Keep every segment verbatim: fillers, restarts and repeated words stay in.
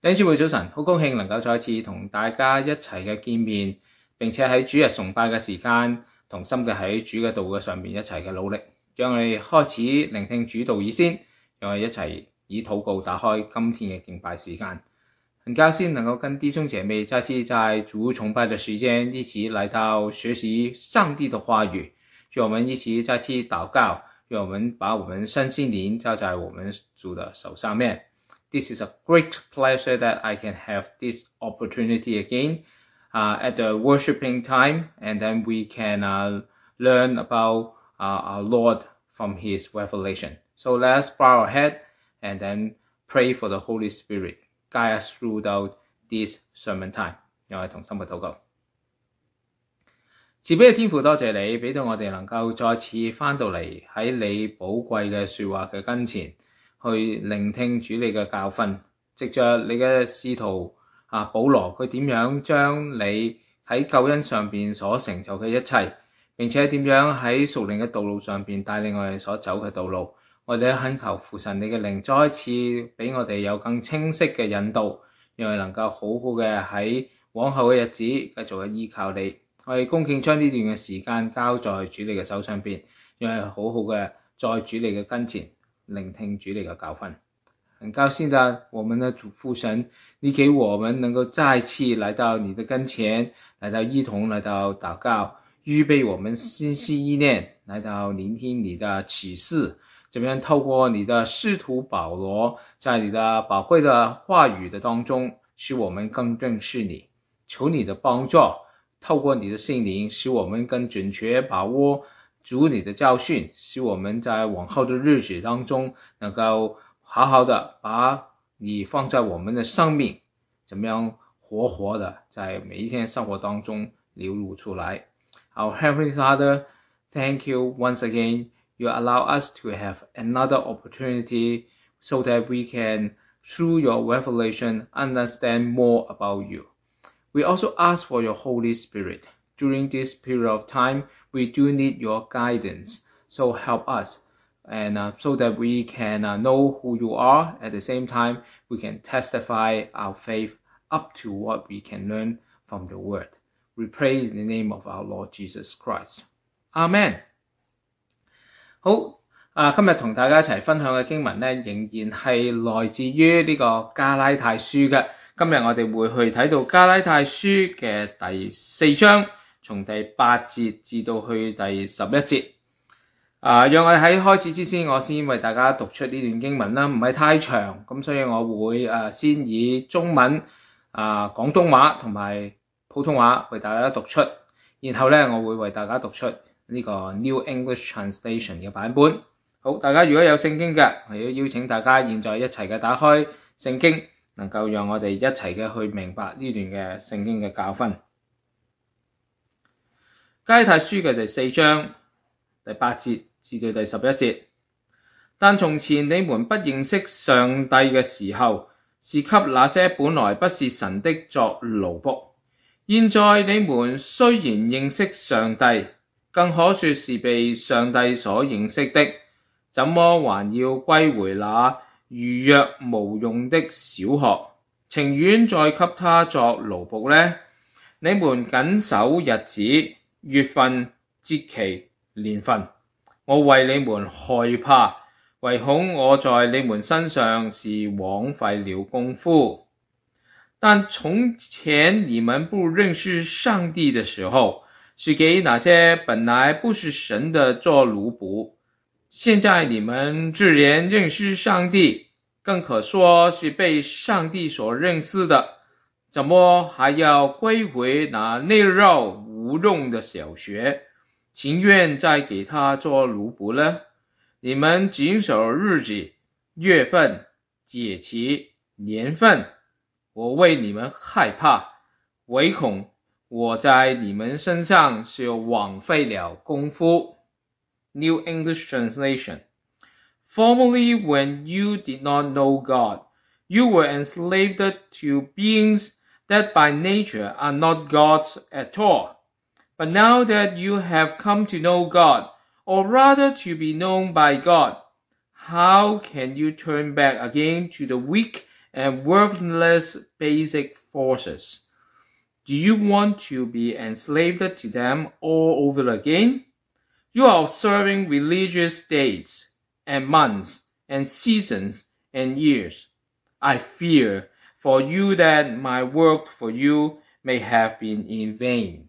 弟兄姊妹早晨，好高興能夠再次同大家一齊嘅見面，並且喺主日崇拜嘅時間，同心嘅喺主嘅道嘅上面一齊嘅努力。讓我哋開始聆聽主道以先，讓我哋一齊以禱告打開今天嘅敬拜時間。很高興能夠跟弟兄姐妹再次在主崇拜的時間一起來到學習上帝的話語，讓我們一起再次禱告，讓我們把我們身心靈交在我們主的手上面。This is a great pleasure that I can have this opportunity again uh, at the worshiping time, and then we can uh, learn about uh, our Lord from His revelation. So let's bow our head and then pray for the Holy Spirit guide us throughout this sermon time. 讓我哋同心嘅禱告。慈悲嘅天父，多謝你俾到我哋能夠再次翻到嚟喺你寶貴嘅說話嘅跟前。去聆聽主你嘅教訓，藉着你嘅使徒啊保羅，佢點樣將你喺救恩上邊所成就嘅一切，並且點樣喺屬靈嘅道路上邊帶領我哋所走嘅道路，我哋懇求父神你嘅靈再一次俾我哋有更清晰嘅引導，讓我哋能夠好好嘅喺往後嘅日子繼續嘅依靠你。我哋恭敬將呢段嘅時間交在主你嘅手上邊，讓我哋好好嘅在主你嘅跟前聆聽主你嘅教訓。很高興的我們的主父神，你給我們能夠再次來到你的跟前，來到一同來到禱告，預備我們心思意念，來到聆聽你的啟示，怎麼樣透過你的使徒保羅，在你的寶貴的話語的當中，使我們更認識你。求你的幫助，透過你的聖靈，使我們更準確把握主你的教訓，使我們在往後的日子當中能夠好好的把你放在我們的生命，怎麼樣活活的在每一天生活當中流露出來。Our Heavenly Father, thank you once again. You allow us to have another opportunity so that we can, through your revelation, understand more about you. We also ask for your Holy Spirit. During this period of time, we do need your guidance. So help us, and uh, so that we can uh, know who you are. At the same time, we can testify our faith up to what we can learn from the Word. We pray in the name of our Lord Jesus Christ. Amen. 好啊，今日同大家一齊分享嘅經文呢，仍然係來自於呢個加拉太書嘅。今日我哋會去睇到加拉太書嘅第四章，從第八節至到去第十一節。啊，讓我哋喺開始之前，我先為大家讀出呢段經文啦，唔係太長，咁所以我會誒先以中文、啊廣東話同埋普通話為大家讀出，然後咧我會為大家讀出呢個 New English Translation 嘅版本。好，大家如果有聖經嘅，我要邀請大家現在一齊嘅打開聖經，能夠讓我哋一齊嘅去明白呢段嘅聖經嘅教訓。加拉太書嘅第四章第八節至到第十一節，但從前你們不認識上帝嘅時候，是給那些本來不是神的作奴僕。現在你們雖然認識上帝，更可說是被上帝所認識的，怎麼還要歸回那愚弱無用的小學，情願再給他作奴僕呢？你們謹守日子、月份、節期、年份。我為你們害怕，唯恐我在你們身上是枉費了功夫。但從前你們不認識上帝的時候，是給那些本來不是神的做奴僕。現在你們自然認識上帝，更可說是被上帝所認識的，怎麼還要歸回那內繞無用的小學，情願再給他做奴僕呢？你們謹守日子、月份、節期、年份。我為你們害怕，唯恐我在你們身上是枉費了功夫。New English Translation. Formerly, when you did not know God, you were enslaved to beings that by nature are not gods at all. But now that you have come to know God, or rather to be known by God, how can you turn back again to the weak and worthless basic forces. Do you want to be enslaved to them all over again? You are observing religious dates and months and seasons and years. I fear for you that my work for you may have been in vain.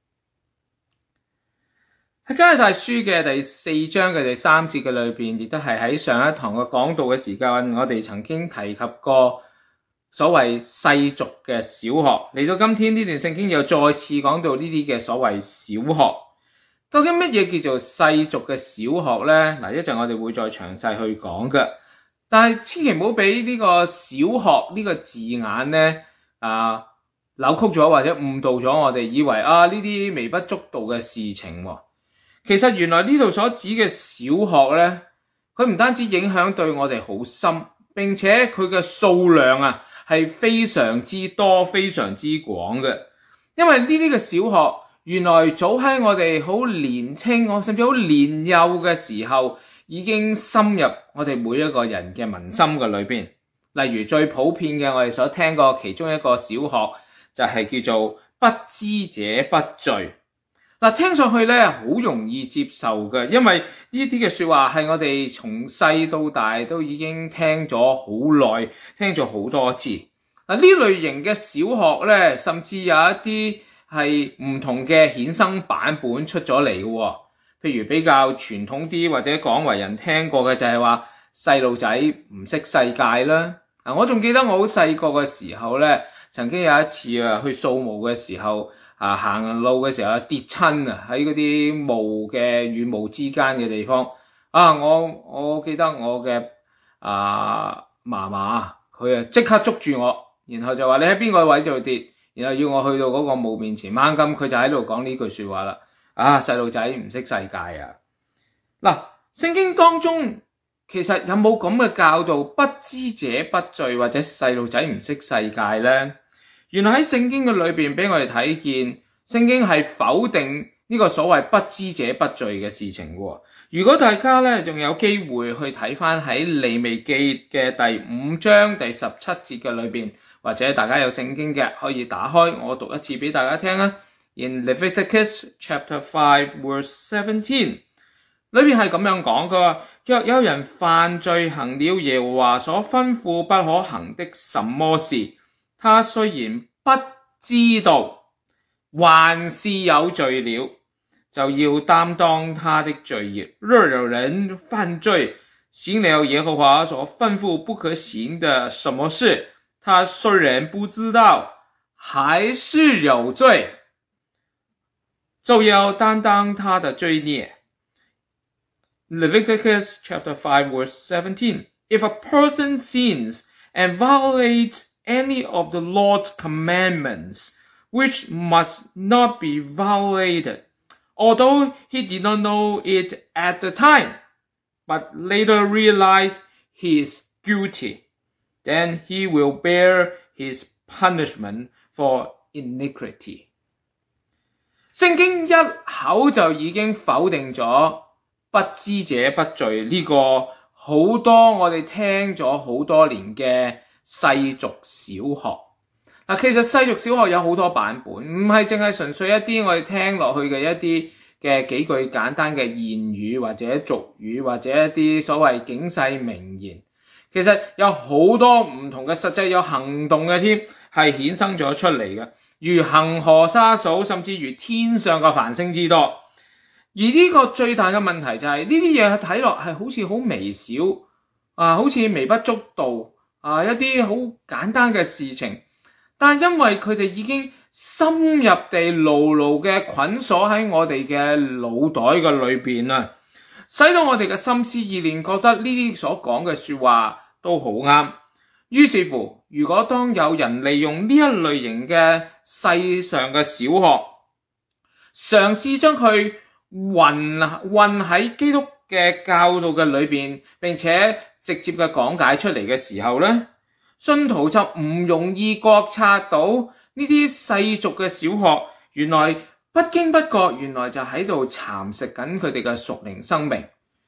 喺加拉太書嘅第四章嘅第三節嘅裏邊，亦都係喺上一堂嘅講道嘅時間，我哋曾經提及過所謂世俗嘅小學。嚟到今天呢段聖經又再次講到呢啲嘅所謂小學。究竟乜嘢叫做世俗嘅小學呢？嗱，一陣我哋會再詳細去講嘅。但係千祈唔好俾呢個小學呢個字眼呢啊扭曲咗或者誤導咗我哋，以為啊呢啲微不足道嘅事情喎。其實原來呢度所指嘅小學呢，佢唔單止影響對我哋好深，並且佢嘅數量啊係非常之多、非常之廣嘅。因為呢啲嘅小學原來早喺我哋好年青，我甚至好年幼嘅時候，已經深入我哋每一個人嘅民心嘅裏邊。例如最普遍嘅，我哋所聽過其中一個小學就係叫做不知者不罪。嗱，聽上去咧好容易接受嘅，因為呢啲嘅說話係我哋從細到大都已經聽咗好耐，聽咗好多次。嗱，呢類型嘅小學咧，甚至有一啲係唔同嘅衍生版本出咗嚟嘅喎。譬如比較傳統啲或者廣為人聽過嘅就係話細路仔唔識世界啦。嗱，我仲記得我好細個嘅時候咧，曾經有一次啊去掃墓嘅時候。啊，行路嘅時候跌親啊，喺嗰啲墓嘅與墓之間嘅地方啊，我我記得我嘅啊嫲嫲，佢啊即刻捉住我，然後就話你喺邊個位度跌，然後要我去到嗰個墓面前掹金，佢就喺度講呢句說話啦。啊，細路仔唔識世界啊！嗱，聖經當中其實有冇咁嘅教導，不知者不罪或者細路仔唔識世界呢？原來喺聖經嘅裏邊俾我哋睇見，聖經係否定呢個所謂不知者不罪嘅事情喎。如果大家咧仲有機會去睇翻喺利未記嘅第五章第十七節嘅裏邊，或者大家有聖經嘅可以打開，我讀一次俾大家聽啊。In Leviticus chapter five verse seventeen 裏邊係咁樣講，佢話若有人犯罪行了耶和華所吩咐不可行的什麼事，他雖然不知道，還是有罪了，就要擔當他的罪孽。若有人犯罪，行了耶和華所吩咐不可行的什麼事，他雖然不知道，還是有罪，就要擔當他的罪孽。Leviticus chapter five verse seventeen. If a person sins and violates any of the Lord's commandments, which must not be violated, although he did not know it at the time, but later realized he is guilty, then he will bear his punishment for iniquity. 聖經一口就已經否定咗不知者不罪呢個好多我哋聽咗好多年嘅世俗小學。嗱，其實世俗小學有好多版本，唔係淨係純粹一啲我哋聽落去嘅一啲嘅幾句簡單嘅言語或者俗語或者一啲所謂警世名言。其實有好多唔同嘅，實際有行動嘅添，係衍生咗出嚟嘅，如恒河沙數，甚至如天上嘅繁星之多。而呢個最大嘅問題就係呢啲嘢睇落係好似好微小啊，好似微不足道啊，一啲好簡單嘅事情，但係因為佢哋已經深入地牢牢嘅捆鎖喺我哋嘅腦袋嘅裏邊啊，使到我哋嘅心思意念覺得呢啲所講嘅說話都好啱。於是乎，如果當有人利用呢一類型嘅世上嘅小學，嘗試將佢混混喺基督嘅教導嘅裏邊，並且直接嘅講解出嚟嘅時候咧，信徒就唔容易覺察到呢啲世俗嘅小學，原來不經不覺，原來就喺度蠶食緊佢哋嘅屬靈生命。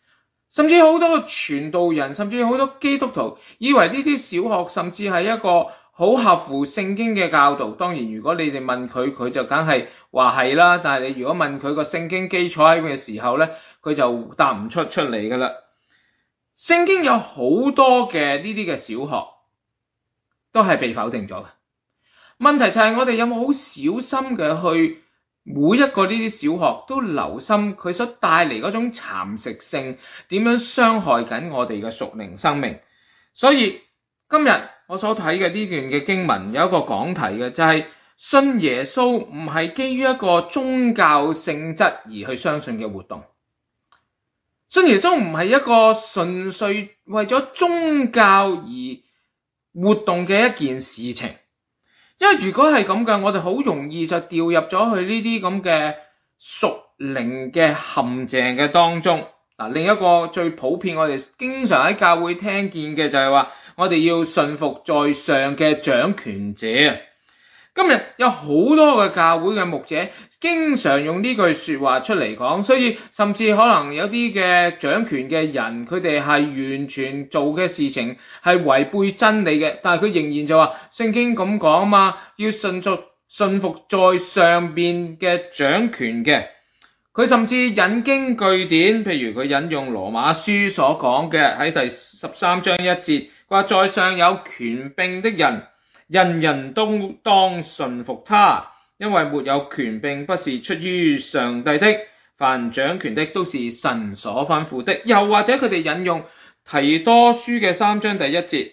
甚至好多傳道人，甚至好多基督徒以為呢啲小學甚至係一個好合乎聖經嘅教導。當然如果你哋問佢，佢就梗係話係啦，但係你如果問佢個聖經基礎喺邊嘅時候咧，佢就答唔出出嚟噶啦。聖經有好多嘅呢啲嘅小學都係被否定咗嘅。問題就係我哋有冇好小心嘅去每一個呢啲小學都留心佢所帶嚟嗰種蠶食性，點樣傷害緊我哋嘅屬靈生命。所以今日我所睇嘅呢段嘅經文有一個講題嘅，就係信耶穌唔係基於一個宗教性質而去相信嘅活動。信耶穌唔係一個純粹為咗宗教而活動嘅一件事情。因為如果係咁嘅，我哋好容易就掉入咗去呢啲咁嘅屬靈嘅陷阱嘅當中。嗱，另一個最普遍我哋經常喺教會聽見嘅就係話，我哋要順服在上嘅掌權者啊。今日有好多嘅教會嘅牧者經常用呢句說話出嚟講，所以甚至可能有啲嘅掌權嘅人，佢哋係完全做嘅事情係違背真理嘅，但係佢仍然就話聖經咁講啊嘛，要順服順服在上邊嘅掌權嘅。佢甚至引經據典，譬如佢引用羅馬書所講嘅喺第十三章一節，話在上有權柄的人，人人都當順服他，因為沒有權柄不是出於上帝的，凡掌權的都是神所吩咐的。又或者佢哋引用提多書嘅三章第一節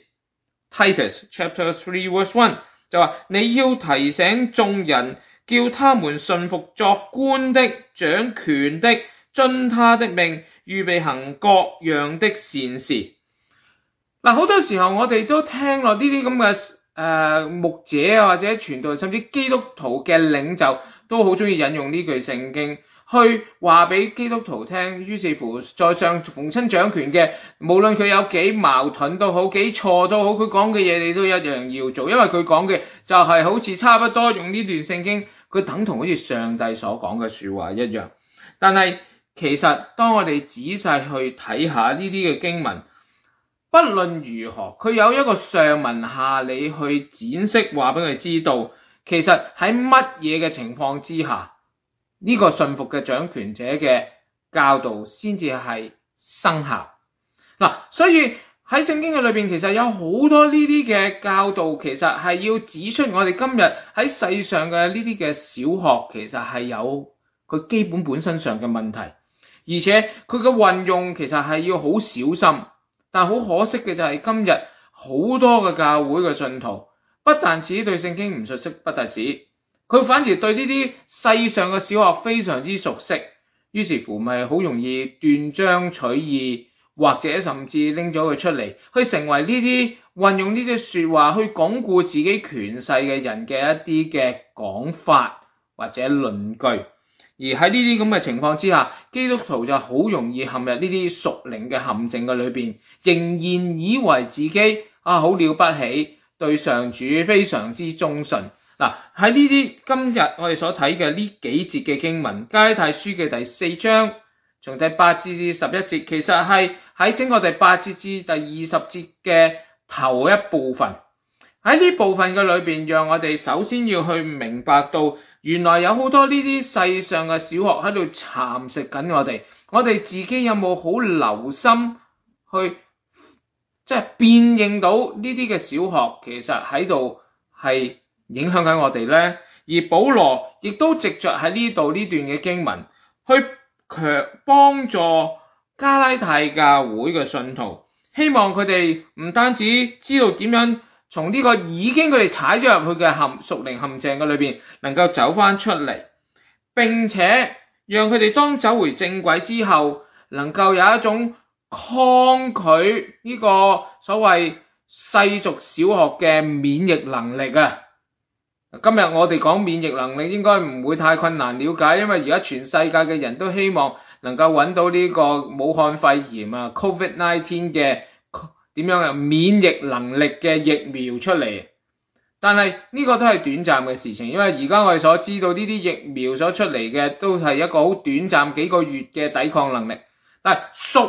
Titus chapter three verse one， 就話你要提醒眾人，叫他們順服作官的、掌權的，遵他的命，預備行各樣的善事。嗱，好多時候我哋都聽落呢啲咁嘅誒牧者啊，或者傳道，甚至基督徒嘅領袖都好中意引用呢句聖經去話俾基督徒聽。於是乎在上逢親掌權嘅，無論佢有幾矛盾都好，幾錯都好，佢講嘅嘢你都一樣要做，因為佢講嘅就係好似差不多用呢段聖經，佢等同好似上帝所講嘅說話一樣。但係其實當我哋仔細去睇下呢啲嘅經文，不論如何，佢有一個上文下理去展釋，話俾佢知道，其實喺乜嘢嘅情況之下，呢個順服嘅掌權者嘅教導先至係生效。嗱，所以喺聖經嘅裏邊，其實有好多呢啲嘅教導，其實係要指出我哋今日喺世上嘅呢啲嘅小學，其實係有佢基本本身上嘅問題，而且佢嘅運用其實係要好小心。但好可惜嘅就係今日好多嘅教會嘅信徒，不但止對聖經唔熟悉，不但止，佢反而對呢啲世上嘅小學非常之熟悉，於是乎咪好容易斷章取義，或者甚至拎咗佢出嚟，去成為呢啲運用呢啲說話去鞏固自己權勢嘅人嘅一啲嘅講法或者論據。而喺呢啲咁嘅情況之下，基督徒就好容易陷入呢啲屬靈嘅陷阱嘅裏邊，仍然以為自己啊好了不起，對上主非常之忠信。嗱，喺呢啲今日我哋所睇嘅呢幾節嘅經文，加拉太書嘅第四章從第八至十一節，其實係喺整個第八節至第二十節嘅頭一部分。喺呢部分嘅裏邊，讓我哋首先要去明白到，原來有好多呢啲世上嘅小學喺度蠶食緊我哋，我哋自己有冇好留心去即係辨認到呢啲嘅小學其實喺度係影響緊我哋呢？而保羅亦都藉着喺呢度呢段嘅經文去強幫助加拉太教會嘅信徒，希望佢哋唔單止知道點樣從呢個已經佢哋踩咗入去嘅陷屬靈陷阱嘅裏邊能夠走翻出嚟，並且讓佢哋當走回正軌之後，能夠有一種抗拒呢個所謂世俗小學嘅免疫能力啊！今日我哋講免疫能力應該唔會太困難了解，因為而家全世界嘅人都希望能夠揾到呢個武漢肺炎啊 covid 十九 嘅點樣嘅免疫能力嘅疫苗出嚟。但係呢個都係短暫嘅事情，因為而家我哋所知道呢啲疫苗所出嚟嘅都係一個好短暫幾個月嘅抵抗能力。但係屬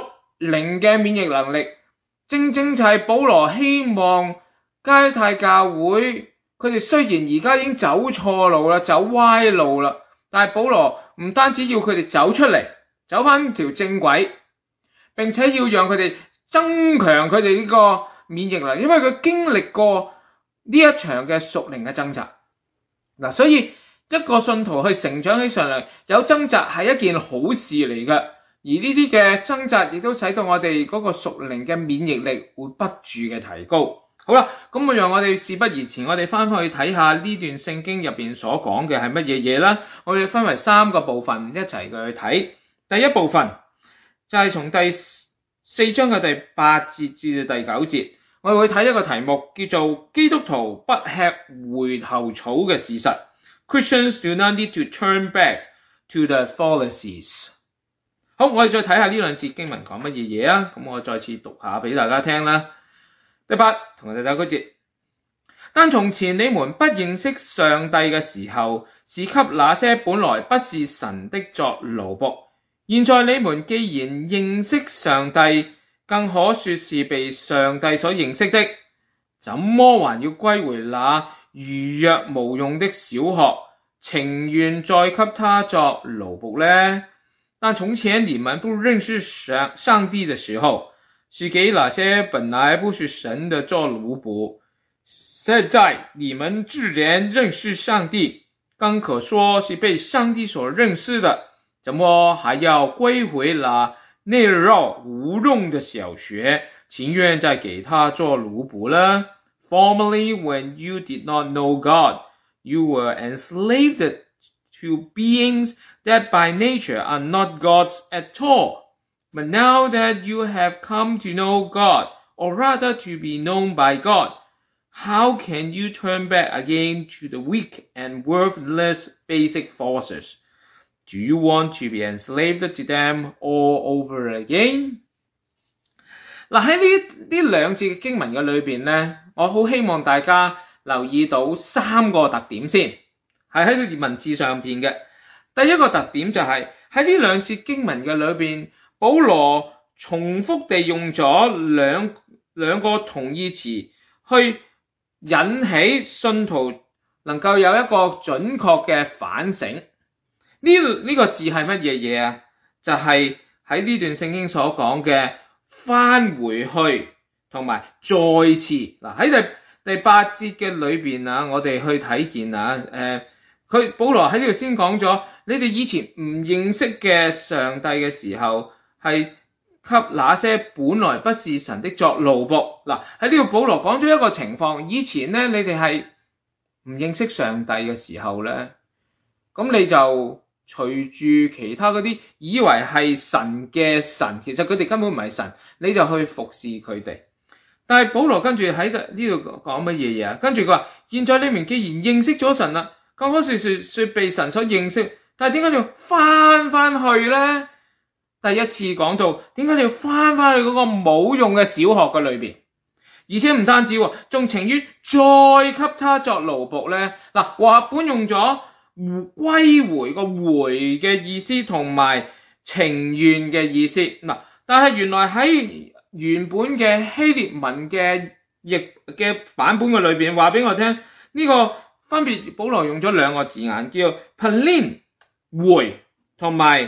靈嘅免疫能力，正正就係保羅希望加拉太教會，佢哋雖然而家已經走錯路啦，走歪路啦，但係保羅唔單止要佢哋走出嚟，走翻條正軌，並且要讓佢哋增強佢哋呢個免疫力，因為佢經歷過呢一場嘅屬靈嘅掙扎。嗱，所以一個信徒去成長起上嚟，有掙扎係一件好事嚟嘅，而呢啲嘅掙扎亦都使到我哋嗰個屬靈嘅免疫力會不住嘅提高。好啦，咁我讓我哋事不宜遲，我哋翻去睇下呢段聖經入邊所講嘅係乜嘢嘢啦。我哋分為三個部分一齊去睇。第一部分就係從第四章嘅第八節至到第九節，我哋會睇一個題目叫做基督徒不吃回頭草嘅事實。Christians do not need to turn back to the Pharisees。好，我哋再睇下呢兩節經文講乜嘢嘢啊？咁我再次讀下俾大家聽啦。第八同第九節，但從前你們不認識上帝嘅時候，是給那些本來不是神的作奴僕。現在你們既然認識上帝，更可說是被上帝所認識的，怎麼還要歸回那愚弱無用的小學，情願再給他作奴僕呢？但從前你們不認識上上帝的時候，是給那些本來不是神的作奴僕。現在你們既然認識上帝，更可說是被上帝所認識的，怎麼還要歸回那內繞無用的小學，情願再給他做奴僕呢？ Formerly, when you did not know God, you were enslaved to beings that by nature are not gods at all. But now that you have come to know God, or rather to be known by God, how can you turn back again to the weak and worthless basic forces? Do you want to be enslaved to them all over again? 嗱，喺呢呢兩節嘅經文嘅裏邊咧，我好希望大家留意到三個特點先，係喺個文字上邊嘅。第一個特點就係喺呢兩節經文嘅裏邊，保羅重複地用咗兩兩個同義詞去引起信徒能夠有一個準確嘅反省。呢呢個字係乜嘢嘢啊？就係喺呢段聖經所講嘅翻回去同埋再次。嗱，喺第第八節嘅裏邊啊，我哋去睇見啊，誒、呃，佢保羅喺呢度先講咗，你哋以前唔認識嘅上帝嘅時候，係給那些本來不是神的作奴僕。嗱，喺呢度保羅講咗一個情況，以前咧你哋係唔認識上帝嘅時候咧，咁你就隨住其他嗰啲以為係神嘅神，其實佢哋根本唔係神，你就去服侍佢哋。但係保羅跟住喺呢度講乜嘢嘢啊？跟住佢話：現在你們既然認識咗神啦，更可說說說被神所認識。但係點解你要翻翻去咧？第一次講到點解你要翻翻去嗰個冇用嘅小學嘅裏邊，而且唔單止，仲情願再給他作奴僕咧。嗱，話本用咗歸回個回嘅意思同埋情願嘅意思。嗱，但係原來喺原本嘅希臘文嘅譯嘅版本嘅裏邊，話俾我聽呢個分別保羅用咗兩個字眼，叫 palin 回同埋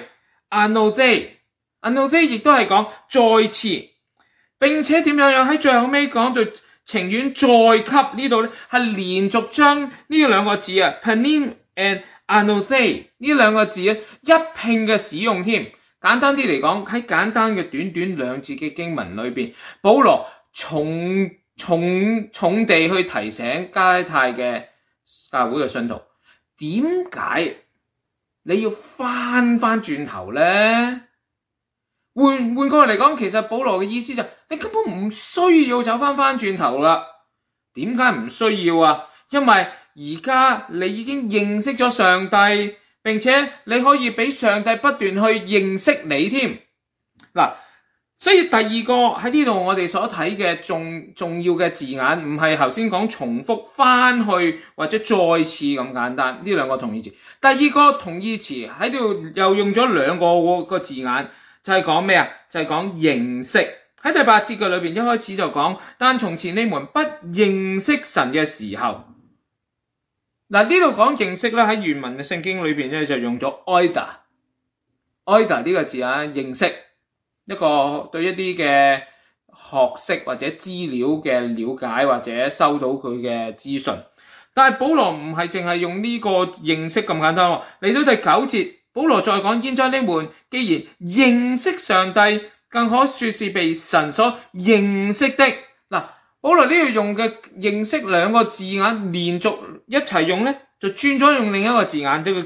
anose。anose 亦都係講再次，並且點樣樣喺最後尾講到情願再給呢度咧，係連續將呢兩個字啊 palin and anose 呢兩個字咧一併嘅使用添。簡單啲嚟講，喺簡單嘅短短兩節嘅經文裏邊，保羅重重重地去提醒加拉太嘅教會嘅信徒，點解你要翻翻轉頭咧？換換過嚟講，其實保羅嘅意思就係，你根本唔需要走翻翻轉頭啦。點解唔需要啊？因為而家你已經認識咗上帝，並且你可以俾上帝不斷去認識你添。嗱，所以第二個喺呢度我哋所睇嘅重重要嘅字眼，唔係頭先講重複翻去或者再次咁簡單，呢兩個同義詞。第二個同義詞喺度又用咗兩個個字眼， 就係講咩啊？就係講認識。喺第八節嘅裏邊一開始就講，但從前你們不認識神嘅時候，嗱呢度講認識咧，喺原文嘅聖經裏邊咧就用咗 oida，oida 呢個字啊，認識一個對一啲嘅學識或者資料嘅了解或者收到佢嘅資訊。但係保羅唔係淨係用呢個認識咁簡單喎，嚟到第九節，保羅再講，現在你們既然認識上帝，更可說是被神所認識的。嗱，保羅呢度用嘅認識兩個字眼連續一齊用咧，就轉咗用另一個字眼，叫做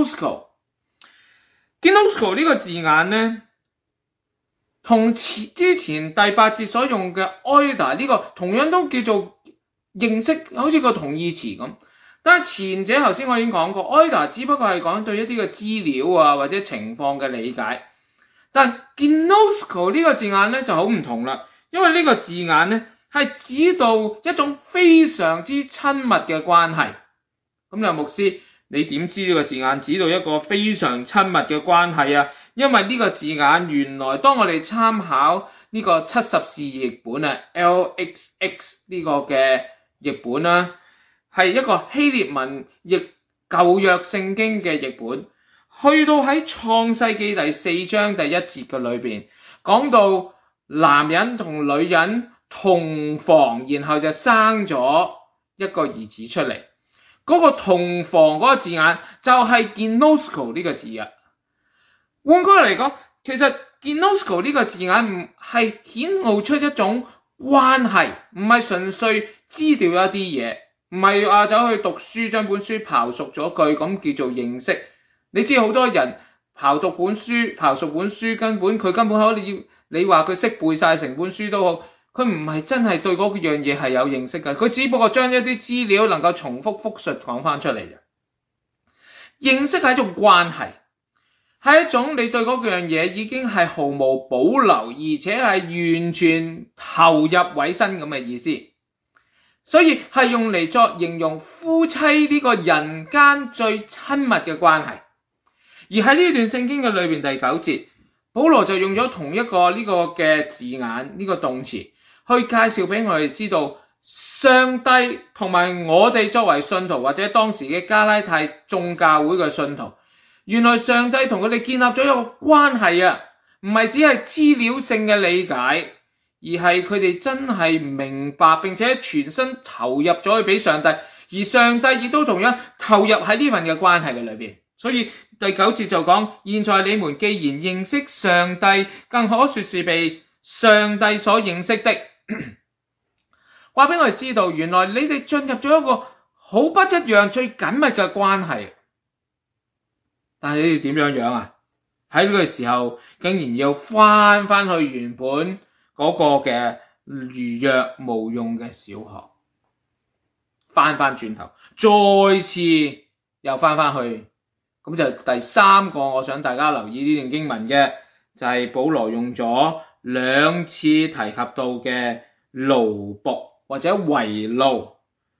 ginosko。ginosko 呢個字眼咧，同之前第八節所用嘅 oida 呢個同樣都叫做認識，好似個同義詞咁。但係前者頭先我已經講過 oida 只不過係講對一啲嘅資料啊或者情況嘅理解。但 ginosko 呢個字眼咧就好唔同啦，因為呢個字眼咧係指到一種非常之親密嘅關係。咁啊牧師，你點知呢個字眼指到一個非常親密嘅關係啊？因為呢個字眼原來當我哋參考呢個七十士譯本啊 L X X 呢個嘅譯本啦，係一個希臘文譯舊約聖經嘅譯本。去到喺創世記第四章第一節嘅裏邊，講到男人同女人同房，然後就生咗一個兒子出嚟。嗰、那個同房嗰個字眼就係 ginosko 呢個字啊。換句嚟講，其實 ginosko 呢個字眼唔係顯露出一種關係，唔係純粹知道一啲嘢，唔係話走去讀書將本書刨熟咗句咁叫做認識。你知好多人刨讀本書，刨熟本書，根本佢根本可以，你話佢識背晒成本書都好，佢唔係真係對嗰樣嘢係有認識嘅，佢只不過將一啲資料能夠重複複述講翻出嚟嘅。認識係一種關係，係一種你對嗰樣嘢已經係毫無保留，而且係完全投入委身咁嘅意思。所以係用嚟作形容夫妻呢個人間最親密嘅關係。而喺呢段聖經嘅裏邊第九節，保羅就用咗同一個呢個嘅字眼，呢、這個動詞去介紹俾我哋知道，上帝同埋我哋作為信徒或者當時嘅加拉太眾教會嘅信徒，原來上帝同佢哋建立咗一個關係啊，唔係只係資料性嘅理解，而係佢哋真係明白並且全身投入咗去俾上帝，而上帝亦都同樣投入喺呢份嘅關係嘅裏邊。所以第九節就講，現在你們既然認識上帝，更可說是被上帝所認識的。話俾我哋知道，原來你哋進入咗一個好不一樣、最緊密嘅關係。但係你哋點樣樣啊？喺呢個時候，竟然要翻翻去原本嗰個嘅愚弱無用嘅小學，翻翻轉頭，再次又翻翻去。咁就第三個我想大家留意呢段經文嘅，就係、是、保羅用咗兩次提及到嘅奴僕或者為奴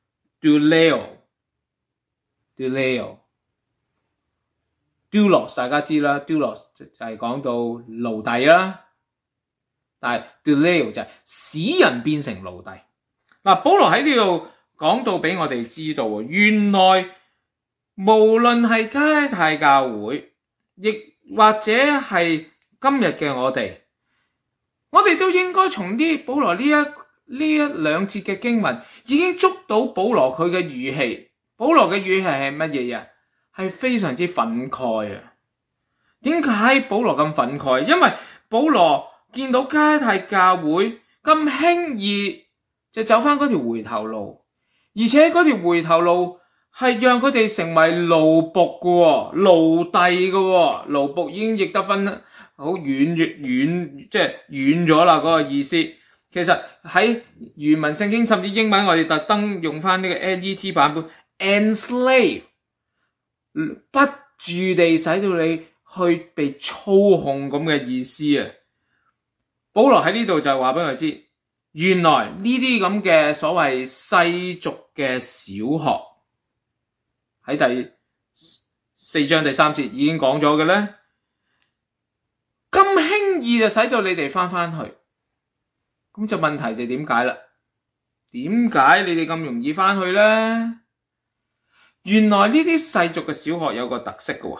doulos，doulos，doulos 大家知啦 doulos 就係講到奴隸啦，但係 doulos 就係使人變成奴隸。嗱，保羅喺呢度講到俾我哋知道啊，原來無論係加拉太教會，亦或者係今日嘅我哋，我哋都應該從呢保羅呢一呢一兩節嘅經文，已經捉到保羅佢嘅語氣。保羅嘅語氣係乜嘢啊？係非常之憤慨啊！點解保羅咁憤慨？因為保羅見到加拉太教會咁輕易就走翻嗰條回頭路，而且嗰條回頭路係讓佢哋成為奴僕嘅，奴隸嘅，奴僕已經譯得分好遠越遠，即係遠咗啦嗰個意思。其實喺原文聖經甚至英文，我哋特登用翻呢個 N E T 版本 ，enslave 不住地使到你去被操控咁嘅意思啊。保羅喺呢度就話俾我知，原來呢啲咁嘅所謂世俗嘅小學，喺第四章第三節已經講咗嘅咧，咁輕意就使到你哋翻翻去。咁就問題就點解啦？點解你哋咁容易翻去咧？原來呢啲世俗嘅小學有個特色嘅喎，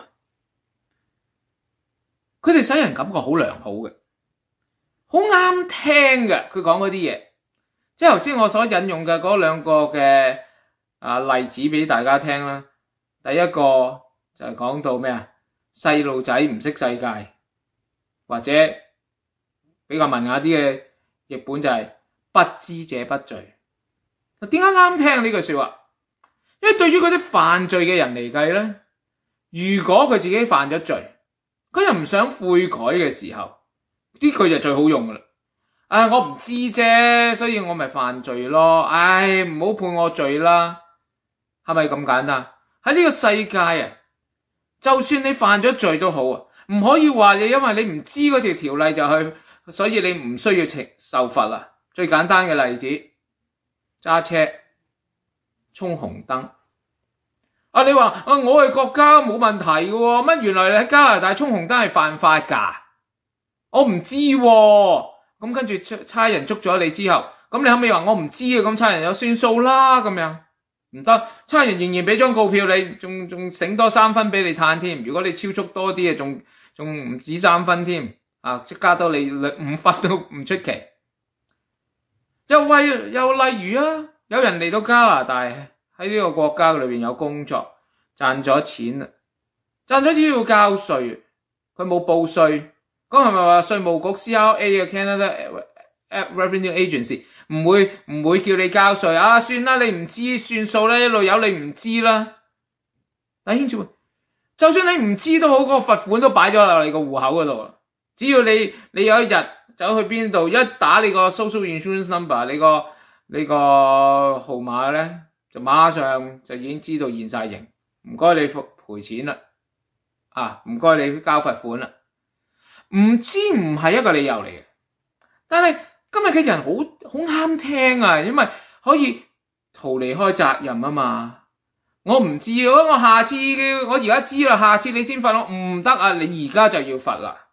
佢哋使人感覺好良好嘅，好啱聽嘅。佢講嗰啲嘢，即係頭先我所引用嘅嗰兩個嘅啊例子俾大家聽啦。第一個就係講到咩啊？細路仔唔識世界，或者比較文雅啲嘅譯本就係不知者不罪。點解啱聽呢句說話？因為對於嗰啲犯罪嘅人嚟計咧，如果佢自己犯咗罪，佢又唔想悔改嘅時候，呢句就最好用噶啦。啊，我唔知啫，所以我咪犯罪咯。唉，唔好判我罪啦，係咪咁簡單？喺呢個世界啊，就算你犯咗罪都好啊，唔可以話你因為你唔知嗰條條例就去，所以你唔需要受罰啦。最簡單嘅例子，揸車衝紅燈。啊，你話啊，我係國家冇問題嘅喎，乜原來你喺加拿大衝紅燈係犯法㗎？我唔知喎。咁跟住差人捉咗你之後，咁你可唔可以話我唔知啊？咁差人有算數啦，咁樣唔得，差人仍然俾張告票你，仲仲醒多三分俾你嘆添。如果你超速多啲啊，仲仲唔止三分添啊，即加多你五分都唔出奇。又為又例如啊，有人嚟到加拿大喺呢個國家裏邊有工作，賺咗錢啦，賺咗錢要交稅，佢冇報稅。咁係咪話稅務局 C R A 嘅 Canada Revenue Agency 唔會唔會叫你交稅啊？算啦，你唔知算數啦，一路有你唔知啦。弟兄姊妹，就算你唔知都好，嗰、那個罰款都擺咗落你個戶口嗰度。只要你你有一日走去邊度，一打你個 Social Insurance Number， 你個你個號碼咧，就馬上就已經知道現晒形。唔該你賠錢啦，啊唔該你交罰款啦。唔知唔係一個理由嚟嘅，但係今日嘅人好好啱聽啊，因為可以逃離開責任啊嘛。我唔知啊，我下次我而家知啦，下次你先罰我唔得啊，你而家就要罰啦。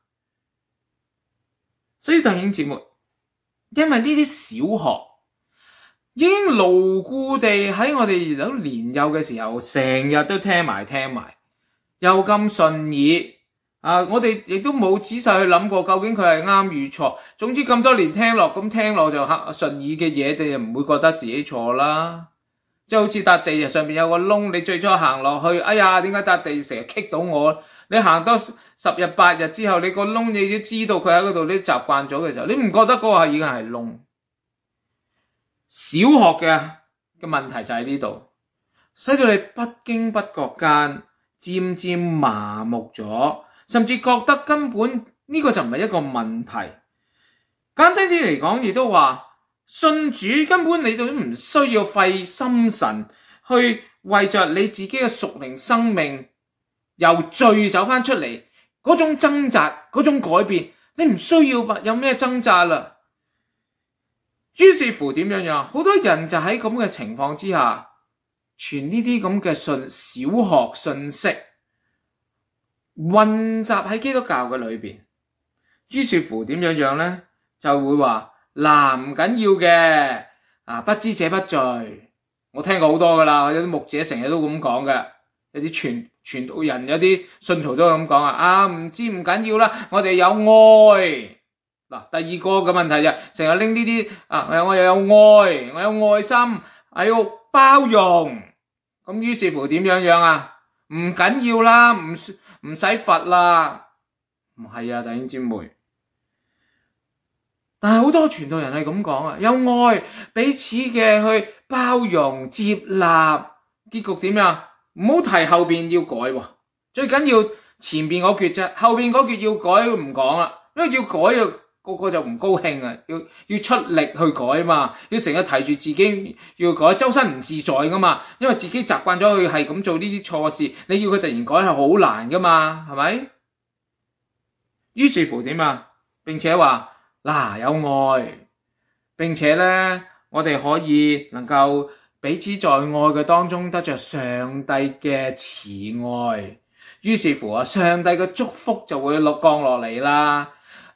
所以弟兄姊妹，因為呢啲小學已經牢固地喺我哋有年幼嘅時候，成日都聽埋聽埋，又咁順耳。啊！我哋亦都冇仔細去諗過究竟佢係啱與錯。總之咁多年聽落，咁聽落就合順耳嘅嘢，你就唔會覺得自己錯啦。即係好似笪地上面有個窿，你最初行落去，哎呀，點解笪地成日棘到我？你行多十日八日之後，你個窿你都知道佢喺嗰度，你習慣咗嘅時候，你唔覺得嗰個係已經係窿？小學嘅嘅問題就喺呢度，使到你不經不覺間漸漸麻木咗。甚至覺得根本呢個就唔係一個問題。簡單啲嚟講，亦都話信主根本你都唔需要費心神去為着你自己嘅屬靈生命由罪走翻出嚟嗰種掙扎、嗰種改變，你唔需要有咩掙扎啦。於是乎點樣樣？好多人就喺咁嘅情況之下傳呢啲咁嘅信小學信息。混雜喺基督教嘅裏邊，於是乎點樣樣咧，就會話嗱唔緊要嘅，啊不知者不罪。我聽過好多噶啦，有啲牧者成日都咁講嘅，有啲傳傳道人，有啲信徒都咁講啊，啊唔知唔緊要啦，我哋有愛。嗱，第二個嘅問題就成日拎呢啲啊，我又有愛，我有愛心，我要包容。咁於是乎點樣樣啊？唔緊要啦，唔唔使罰啦，唔係啊，弟兄姊妹。但係好多傳道人係咁講啊，有愛彼此嘅去包容接納，結局點樣？唔好提後邊要改喎，最緊要前邊嗰橛啫，後邊嗰橛要改唔講啦，因為要改啊，個個就唔高興啊，要要出力去改嘛，要成日提住自己要改，周身唔自在噶嘛，因為自己習慣咗佢係咁做呢啲錯事，你要佢突然改係好難噶嘛，係咪？於是乎點啊？並且話嗱有愛，並且咧我哋可以能夠彼此在愛嘅當中得着上帝嘅慈愛，於是乎啊，上帝嘅祝福就會落降落嚟啦。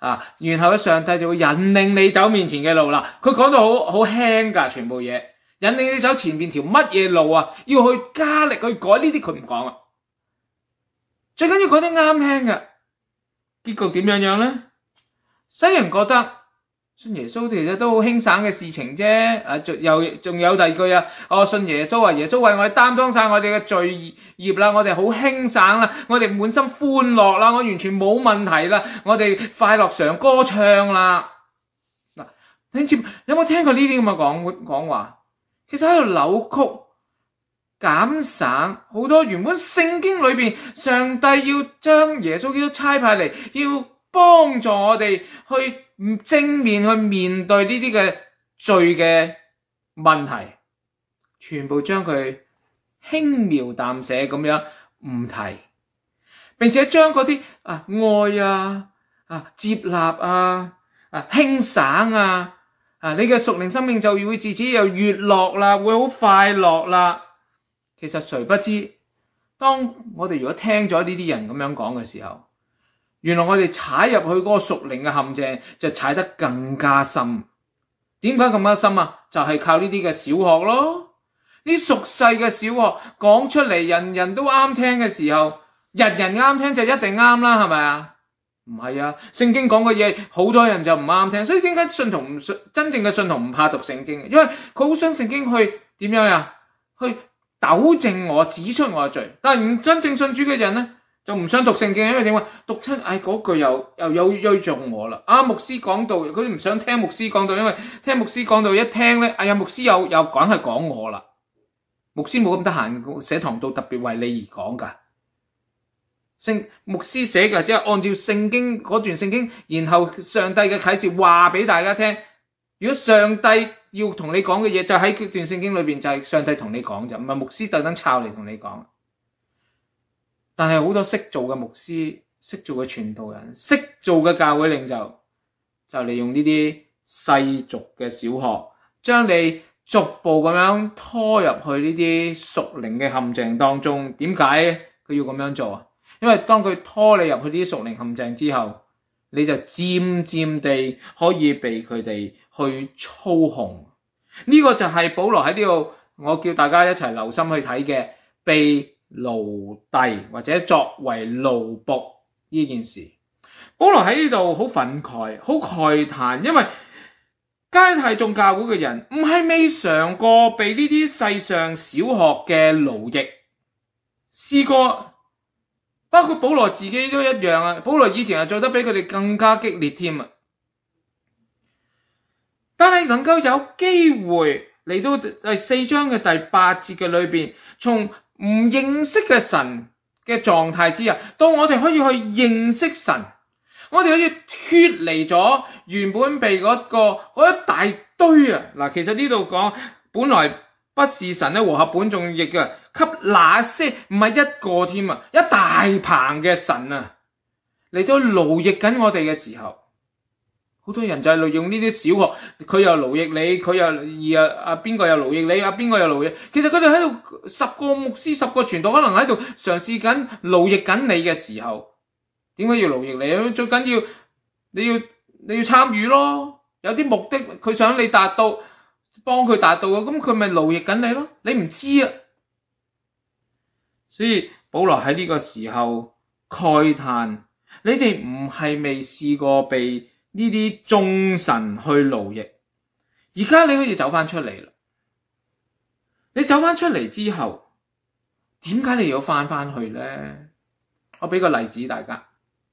啊，然後咧上帝就會引領你走面前嘅路啦。佢講到好好輕㗎，全部嘢引領你走前面條乜嘢路啊，要去加力去改呢啲佢唔講啊。最緊要講得啱聽嘅，結局點樣樣咧？西人覺得信耶穌其實都好輕省嘅事情啫。啊，仲又仲有第二句啊，我信耶穌啊，耶穌為我哋擔當晒我哋嘅罪孽啦，我哋好輕省啦，我哋滿心歡樂啦，我完全冇問題啦，我哋快樂常歌唱啦。嗱，你知有冇聽過呢啲咁嘅講講話？其實喺度扭曲、減省好多原本聖經裏邊上帝要將耶穌基督差派嚟，要幫助我哋去正面去面對呢啲嘅罪嘅問題，全部將佢輕描淡寫咁樣唔提，並且將嗰啲啊愛啊啊接納啊啊輕省啊啊你嘅屬靈生命就會自此又悅樂啦，會好快樂啦。其實誰不知，當我哋如果聽咗呢啲人咁樣講嘅時候，原來我哋踩入去嗰個屬靈嘅陷阱就踩得更加深。點解咁加深啊？就係、是、靠呢啲嘅小學咯，呢俗世嘅小學講出嚟，人人都啱聽嘅時候，人人啱聽就一定啱啦，係咪啊？唔係啊，聖經講嘅嘢好多人就唔啱聽，所以點解信徒唔信真正嘅信徒唔怕讀聖經？因為佢好想聖經去點樣啊？去糾正我，指出我嘅罪。但係唔真正信主嘅人咧，就唔想讀聖經，因為點解？讀親，唉、哎，嗰句又又有追中我啦。啊，牧師講道，佢唔想聽牧師講道，因為聽牧師講道一聽咧，哎呀，牧師又又講係講我啦。牧師冇咁得閒寫堂道，特別為你而講噶。聖牧師寫嘅即係按照聖經嗰段聖經，然後上帝嘅啟示話俾大家聽。如果上帝要同你講嘅嘢，就喺段聖經裏邊，就係上帝同你講就唔係牧師特登抄嚟同你講。但係好多識做嘅牧師、識做嘅傳道人、識做嘅教會領袖，就利用呢啲世俗嘅小學，將你逐步咁樣拖入去呢啲屬靈嘅陷阱當中。點解佢要咁樣做啊？因為當佢拖你入去呢啲屬靈陷阱之後，你就漸漸地可以被佢哋去操控。呢、這個就係保羅喺呢度，我叫大家一齊留心去睇嘅，被奴隸或者作為奴僕呢件事。保羅喺呢度好憤慨，好慨嘆，因為加拉太眾教會嘅人唔係未嘗過被呢啲世上小學嘅奴役，試過。包括保羅自己都一樣啊！保羅以前係做得比佢哋更加激烈添啊！但係能夠有機會嚟到第四章嘅第八節嘅裏邊，從唔認識嘅神嘅狀態之下，到我哋可以去認識神，我哋可以脫離咗原本被嗰、那個嗰一大堆啊！嗱，其實呢度講本來不是神咧，和合本仲譯嘅。給那些唔係一個添啊，一大棚嘅神啊嚟到奴役緊我哋嘅時候，好多人就係利用呢啲小學，佢又奴役你，佢又而啊啊邊個又奴役你，啊邊個又奴役，其實佢哋喺度十個牧師十個傳道可能喺度嘗試緊奴役緊你嘅時候，點解要奴役你啊？最緊要你要你要參與咯，有啲目的佢想你達到，幫佢達到啊，咁佢咪奴役緊你咯？你唔知啊。所以保羅喺呢個時候慨嘆，你哋唔係未試過被呢啲眾神去奴役，而家你可以走翻出嚟啦。你走翻出嚟之後，點解你要翻翻去咧？我俾個例子大家，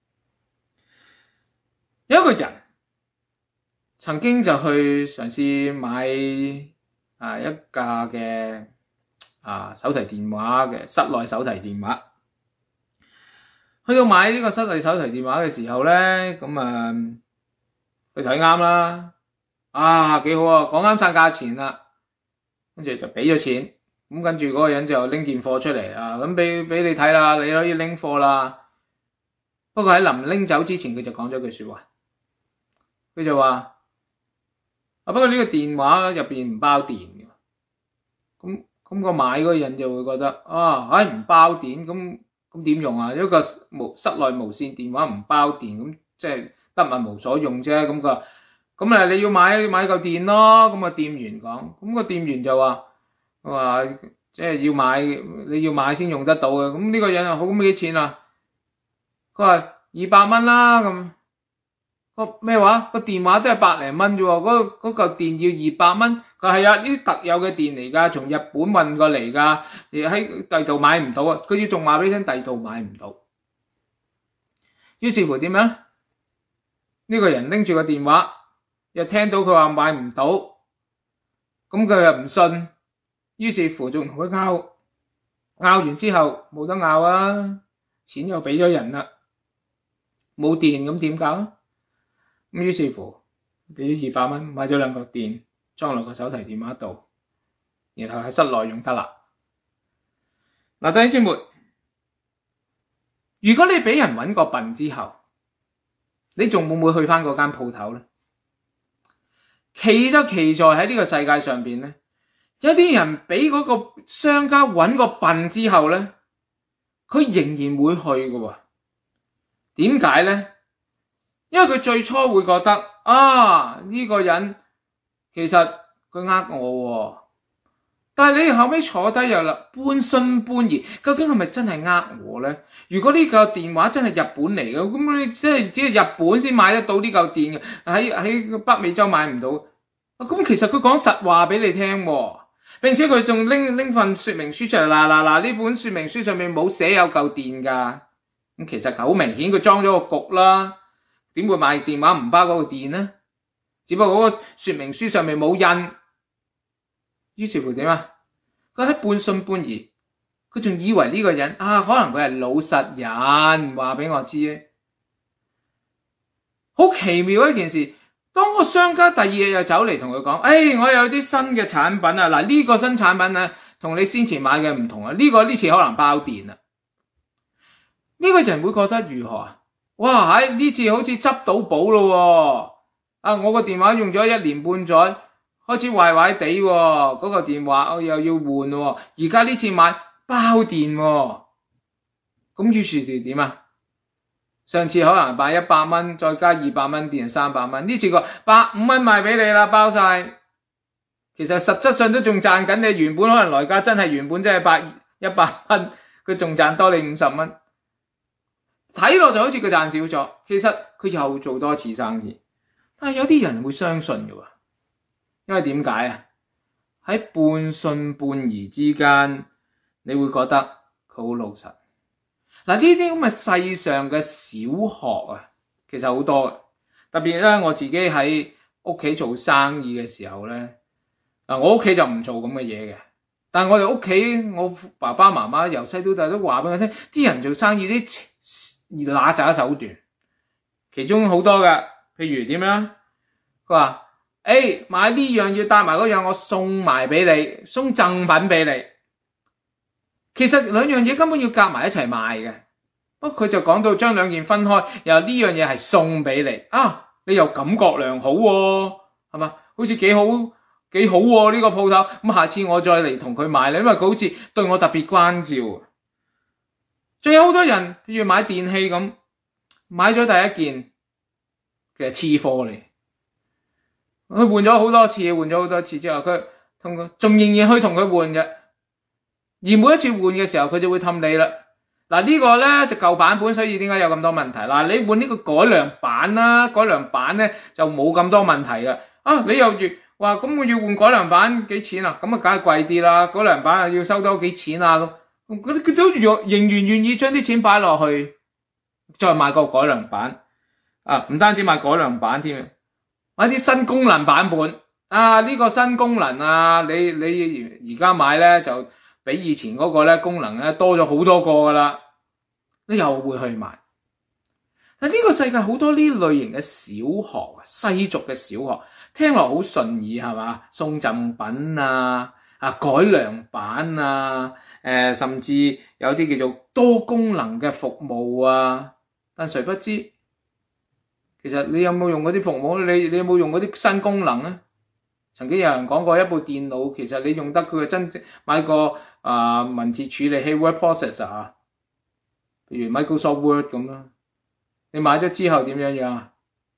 有一個人曾經就去嘗試買啊一架嘅啊手提電話嘅室內手提電話，去到買呢個室內手提電話嘅時候咧，咁啊佢睇啱啦，啊幾好啊，講啱晒價錢啦，跟住就俾咗錢，咁跟住嗰個人就拎件貨出嚟啊，咁俾俾你睇啦，你可以拎貨啦。不過喺臨拎走之前，佢就講咗句說話，佢就話啊，不過呢個電話入邊唔包電嘅，咁。咁個買嗰個人就會覺得啊，唉、哎、唔包電，咁咁點用啊？一個無室內無線電話唔包電，咁即係得物無所用啫。咁佢話咁誒你要買買嚿電咯。咁啊店員講，咁個店員就話話即係要買，你要買先用得到嘅。咁呢個人啊好咁幾錢啊？佢話二百蚊啦咁。個咩話？個電話都係百零蚊啫喎，嗰嗰嚿電要二百蚊。佢係啊，呢啲特有嘅電嚟㗎，從日本運過嚟㗎，而喺第度買唔到啊。佢要仲話俾你聽，第度買唔到。於是乎點樣？呢個人拎住個電話，又聽到佢話買唔到，咁佢又唔信，於是乎仲同佢拗，拗完之後冇得拗啊，錢又俾咗人啦，冇電咁點搞？咁於是乎俾咗二百蚊買咗兩個電，裝落個手提電話度，然後喺室內用得啦。嗱，弟兄姊妹，如果你俾人揾個笨之後，你仲會唔會去翻嗰間鋪頭咧？奇就奇在喺呢個世界上邊咧，有啲人俾嗰個商家揾個笨之後咧，佢仍然會去嘅喎。點解咧？因為佢最初會覺得啊，呢個人其實佢呃我喎，但係你後尾坐低又啦，半信半疑，究竟係咪真係呃我咧？如果呢嚿電話真係日本嚟嘅，咁你即係只係日本先買得到呢嚿電嘅，喺喺北美洲買唔到。咁其實佢講實話俾你聽喎，並且佢仲拎拎份說明書出嚟，嗱嗱嗱，呢本說明書上面冇寫有嚿電㗎。咁其實好明顯佢裝咗個局啦。點會買電話唔包嗰個電呢？只不過嗰個說明書上面冇印，於是乎點啊？佢喺半信半疑，佢仲以為呢個人啊，可能佢係老實人，話俾我知。好奇妙一件事，當個商家第二日又走嚟同佢講，誒，我有啲新嘅產品啊，嗱呢個新產品啊，同你先前買嘅唔同啊，呢個呢次可能包電啊。呢個人會覺得如何啊？哇！喺呢次好似執到寶咯喎！啊，我個電話用咗一年半載，開始壞壞地喎，嗰個電話我又要換喎，而家呢次買包電喎，咁於是就點啊？上次可能買一百蚊，再加二百蚊電三百蚊，呢次個百五蚊賣俾你啦，包晒。其實實質上都仲賺緊你原本可能來價真係原本真係百一百蚊，佢仲賺多你五十蚊。睇落就好似佢賺少咗，其實佢又做多次生意。但係有啲人會相信嘅喎，因為點解啊？喺半信半疑之間，你會覺得佢好老實。嗱，呢啲咁嘅世上嘅小學啊，其實好多嘅。特別咧，我自己喺屋企做生意嘅時候咧，嗱，我屋企就唔做咁嘅嘢嘅。但係我哋屋企，我爸爸媽媽由細到大都話俾我聽，啲人做生意啲揦鮓手段，其中好多嘅，譬如點樣？佢話：誒、欸、買呢樣要帶埋嗰樣，我送埋俾你，送贈品俾你。其實兩樣嘢根本要夾埋一齊賣嘅，不過佢就講到將兩件分開，又呢樣嘢係送俾你啊，你又感覺良好喎，係嘛？好似幾好幾好喎呢個鋪頭，咁下次我再嚟同佢買啦，因為佢好似對我特別關照。仲有好多人，譬如買電器咁，買咗第一件其實次貨嚟，佢換咗好多次，換咗好多次之後，佢同佢仲仍然去同佢換嘅，而每一次換嘅時候，佢就會氹你啦。嗱、這個、呢個咧就舊版本，所以點解有咁多問題？嗱，你換呢個改良版啦，改良版咧就冇咁多問題嘅。啊，你又越話咁我要換改良版幾錢啊？咁啊梗係貴啲啦，改良版啊要收多幾錢啊咁。佢佢都仍仍然願意將啲錢擺落去，再買個改良版啊！唔單止買改良版添，買啲新功能版本啊！呢個新功能啊，你你而家買咧就比以前嗰個咧功能咧多咗好多個噶啦，你又會去買。但呢個世界好多呢類型嘅小學，世俗嘅小學，聽落好順耳係嘛？送贈品啊！啊，改良版啊，誒、呃，甚至有啲叫做多功能嘅服務啊，但誰不知，其實你有冇用嗰啲服務？你你有冇用嗰啲新功能咧？曾經有人講過，一部電腦其實你用得佢嘅真正買個啊、呃、文字處理器 word processor 啊，譬如 Microsoft Word 咁啦，你買咗之後點樣樣啊？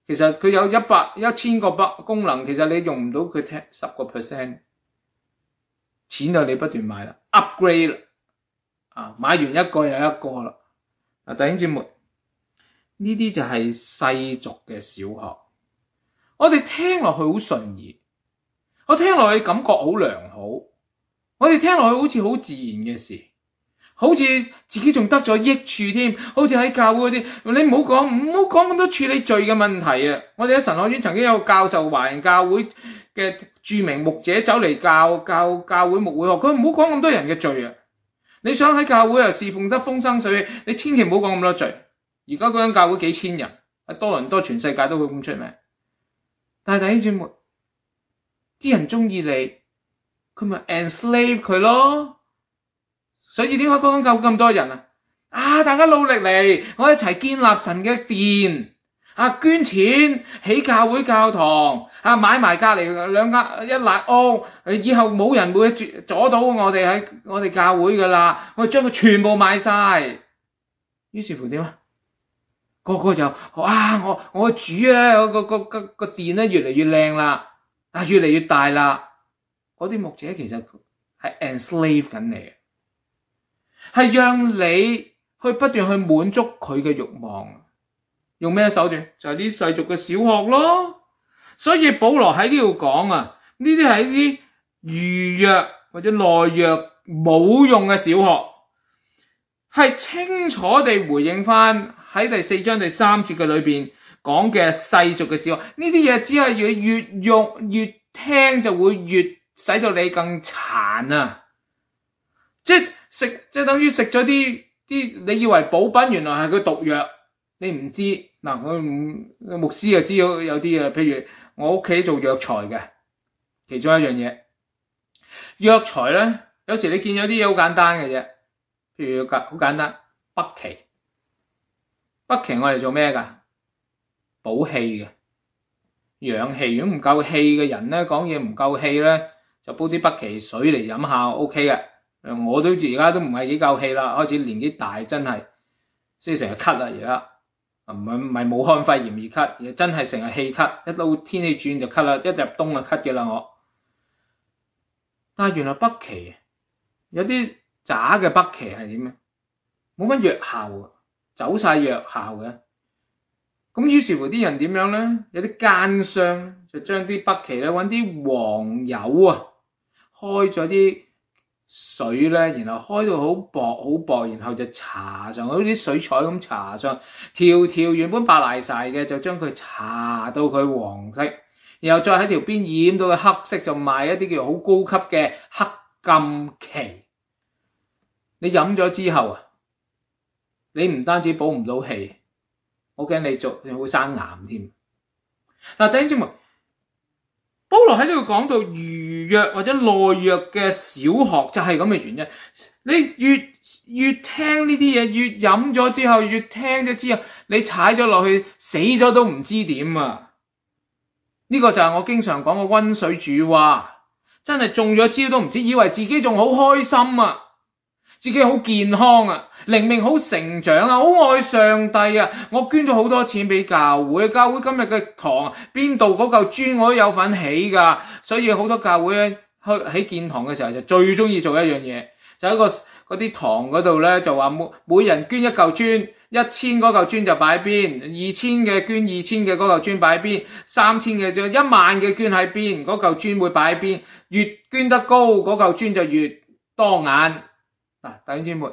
其實佢有一百一千個功能，其實你用唔到佢十個 percent， 錢就你不斷買啦 ，upgrade 啦，啊買完一個又一個啦。啊弟兄姊妹，呢啲就係世俗嘅小學，我哋聽落去好順意，我聽落去感覺好良好，我哋聽落去好似好自然嘅事。好似自己仲得咗益處添，好似喺教會嗰啲，你唔好講唔好講咁多處理罪嘅問題啊！我哋喺神學院曾經有個教授，華人教會嘅著名牧者走嚟教教教會牧會學，佢唔好講咁多人嘅罪啊！你想喺教會啊侍奉得風生水，你千祈唔好講咁多罪。而家嗰間教會幾千人，喺多倫多全世界都會咁出名。但係弟兄姊妹，啲人中意你，佢咪 enslave 佢咯。所以點解嗰間教會咁多人啊？啊，大家努力嚟，我一齊建立神嘅殿，啊，捐錢起教會教堂，啊，買埋隔籬兩間一辣屋，以後冇人會阻到我哋喺我哋教會噶啦，我哋將佢全部買晒。於是乎點啊？個個就啊，我我主啊，我個個個個殿咧越嚟越靚啦，啊，越嚟越大啦。嗰啲牧者其實係 enslave 緊你嘅。係讓你去不斷去滿足佢嘅慾望，用咩手段？就係啲世俗嘅小學咯。所以保羅喺呢度講啊，呢啲係啲愚弱或者懦弱冇用嘅小學，係清楚地回應翻喺第四章第三節嘅裏邊講嘅世俗嘅小學。呢啲嘢只係越越用越聽就會越使到你更殘啊！即係食，即係等於食咗啲啲，你以為補品，原來係佢毒藥，你唔知。嗱，我唔牧師就知道有啲啊，譬如我屋企做藥材嘅，其中一樣嘢，藥材咧，有時你見有啲嘢好簡單嘅啫，譬如好簡單，北芪，北芪我哋做咩噶？補氣嘅，養氣。如果唔夠氣嘅人咧，講嘢唔夠氣咧，就煲啲北芪水嚟飲下 ，OK 嘅。我都而家都唔係幾夠氣啦，開始年紀大，真係所以成日咳啦而家，唔係唔係武漢肺炎而咳，而真係成日氣咳，一到天氣轉就咳啦，一入冬就咳嘅啦我。但係原來北芪有啲渣嘅北芪係點啊？冇乜藥效啊，走晒藥效嘅。咁於是乎啲人點樣咧？有啲奸商就將啲北芪咧揾啲黃油啊，開咗啲水咧，然後開到好薄好薄，然後就搽上，好似啲水彩咁搽上，條條原本白賴晒嘅，就將佢搽到佢黃色，然後再喺條邊染到佢黑色，就賣一啲叫好高級嘅黑金芪。你飲咗之後啊，你唔單止補唔到氣，我驚你做你會生癌添。嗱，弟兄姊妹，保羅喺呢度講到愚弱或者懦弱嘅小學就係咁嘅原因。你越越聽呢啲嘢，越飲咗之後，越聽咗之後，你踩咗落去，死咗都唔知點啊！呢個就係我經常講嘅溫水煮蛙，真係中咗招都唔知，以為自己仲好開心啊，自己好健康啊，靈命好成長啊，好愛上帝啊！我捐咗好多錢俾教會，教會今日嘅堂邊度嗰嚿磚我都有份起噶，所以好多教會咧喺建堂嘅時候就最中意做一樣嘢，就喺個嗰啲堂嗰度咧就話每每人捐一嚿磚，一千嗰嚿磚就擺邊，二千嘅捐二千嘅嗰嚿磚擺邊，三千嘅捐一萬嘅捐喺邊，嗰嚿磚會擺邊，越捐得高嗰嚿磚就越多眼。嗱，弟兄姊妹，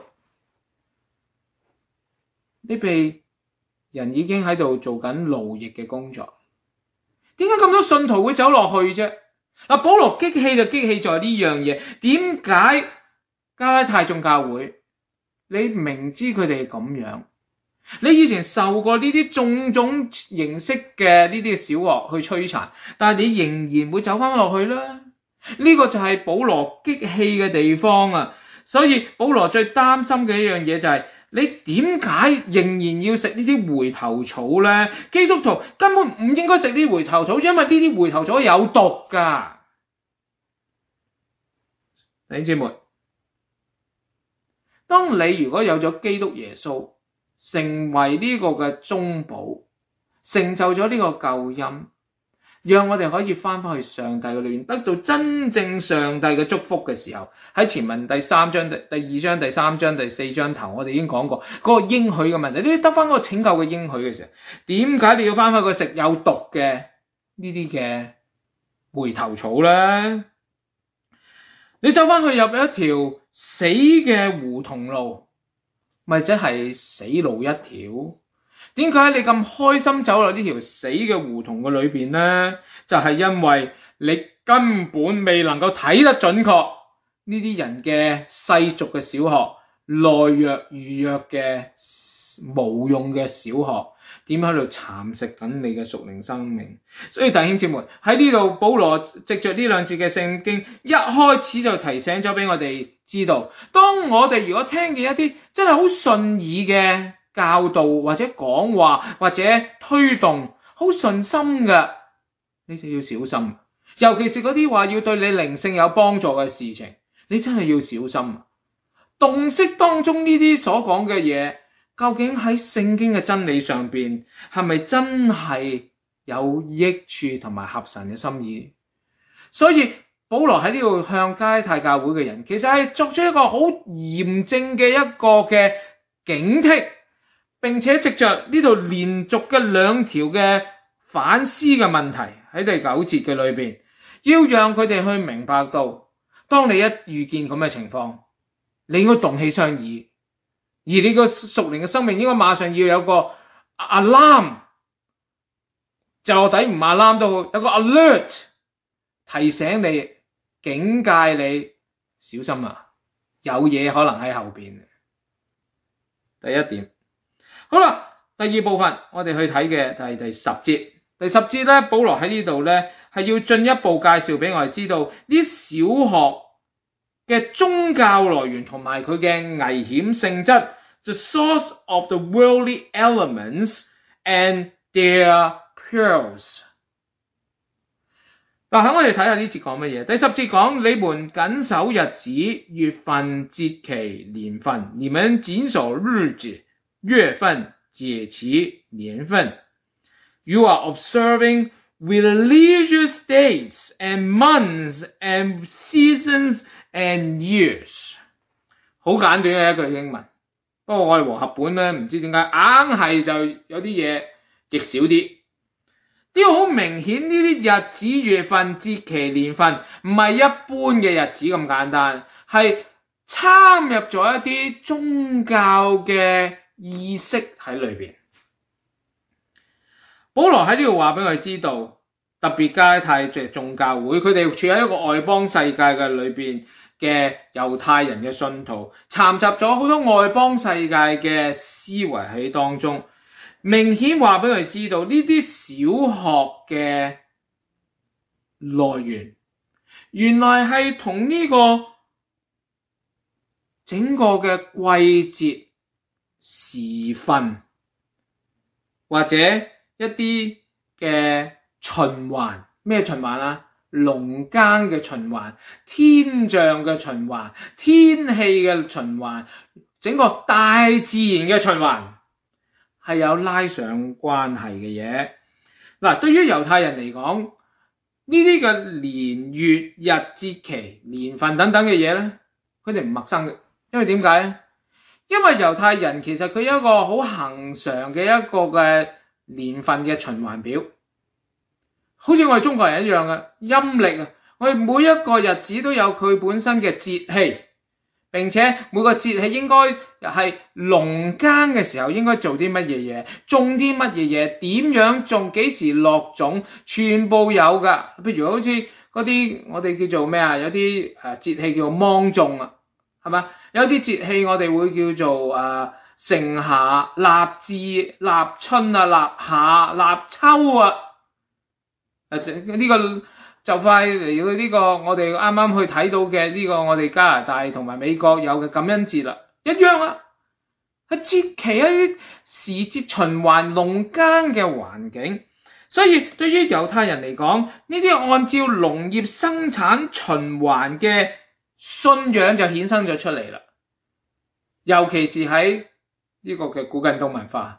呢邊人已經喺度做緊勞役嘅工作，點解咁多信徒會走落去啫？嗱，保羅激氣就激氣在呢樣嘢，點解加拉太眾教會，你明知佢哋係咁樣，你以前受過呢啲種種形式嘅呢啲小學去摧殘，但係你仍然會走翻落去啦。呢個就係保羅激氣嘅地方啊！所以保羅最擔心嘅一樣嘢就係、是、你點解仍然要食呢啲回頭草咧？基督徒根本唔應該食啲回頭草，因為呢啲回頭草有毒噶。弟兄姊妹，當你如果有咗基督耶穌成為呢個嘅中保， 成就咗呢個救恩，讓我哋可以翻返去上帝嘅裏面，得到真正上帝嘅祝福嘅時候，喺前文第三章、第第二章、第三章、第四章頭，我哋已經講過嗰、那個應許嘅問題。你得翻嗰個拯救嘅應許嘅時候，點解你要翻返去食有毒嘅呢啲嘅回頭草咧？你走翻去入一條死嘅胡同路，咪即係死路一條？點解你咁開心走落呢條死嘅胡同嘅裏邊呢？就係因為你根本未能夠睇得準確呢啲人嘅世俗嘅小學，懦弱愚弱嘅無用嘅小學，點喺度蠶食緊你嘅屬靈生命。所以弟兄姊妹，喺呢度保羅藉着呢兩節嘅聖經，一開始就提醒咗俾我哋知道，當我哋如果聽見一啲真係好順耳嘅教導或者講話或者推動好順心嘅，你就要小心。尤其是嗰啲話要對你靈性有幫助嘅事情，你真係要小心。洞悉當中呢啲所講嘅嘢，究竟喺聖經嘅真理上邊係咪真係有益處同埋合神嘅心意？所以保羅喺呢度向加拉太教會嘅人，其實係作出一個好嚴正嘅一個嘅警惕，並且藉着呢度連續嘅兩條嘅反思嘅問題喺第九節嘅裏邊，要讓佢哋去明白到，當你一遇見咁嘅情況，你應該動起雙耳，而你個屬靈嘅生命應該馬上要有個 alarm， 就底唔 alarm 都好，有個 alert 提醒你、警戒你，小心啊，有嘢可能喺後邊。第一點。好啦，第二部分我哋去睇嘅就係第十節。第十節咧，保羅喺呢度咧係要進一步介紹俾我哋知道啲小學嘅宗教來源同埋佢嘅危險性質 ，the source of the worldly elements and their perils。嗱，喺我哋睇下呢節講乜嘢？第十節講你們謹守日子、月份、節期、年份，你們謹守日子、月份、節期、年份。You are observing religious days and months and seasons and years。好簡短嘅一句英文，不過我哋和合本咧唔知點解硬係就有啲嘢譯少啲。呢個好明顯，呢啲日子、月份、節期、年份唔係一般嘅日子咁簡單，係參入咗一啲宗教嘅意識喺裏邊。保羅喺呢度話俾我哋知道，特別加拉太眾教會，佢哋處喺一個外邦世界嘅裏邊嘅猶太人嘅信徒，摻雜咗好多外邦世界嘅思維喺當中。明顯話俾佢知道，呢啲小學嘅來源，原來係同呢個整個嘅季節、時分或者一啲嘅循環，咩循環啊？農耕嘅循環、天象嘅循環、天氣嘅循環，整個大自然嘅循環係有拉上關係嘅嘢。嗱，對於猶太人嚟講，呢啲嘅年月日節期年份等等嘅嘢咧，佢哋唔陌生嘅，因為點解咧？因為猶太人其實佢有一個好恆常嘅一個嘅年份嘅循環表，好似我哋中國人一樣嘅陰曆啊，我哋每一個日子都有佢本身嘅節氣，並且每個節氣應該係農耕嘅時候應該做啲乜嘢嘢，種啲乜嘢嘢，點樣種，幾時落種，全部有噶。譬如好似嗰啲我哋叫做咩啊，有啲誒節氣叫芒種啊，係嘛？有啲節氣我哋會叫做誒盛夏、立志、立春啊、立夏、立秋啊。誒呢個就快嚟到呢個我哋啱啱去睇到嘅呢個我哋加拿大同埋美國有嘅感恩節啦，一樣啊，係節期一啲時節循環農耕嘅環境。所以對於猶太人嚟講，呢啲按照農業生產循環嘅信仰就衍生咗出嚟啦。尤其是喺呢個嘅古近東文化，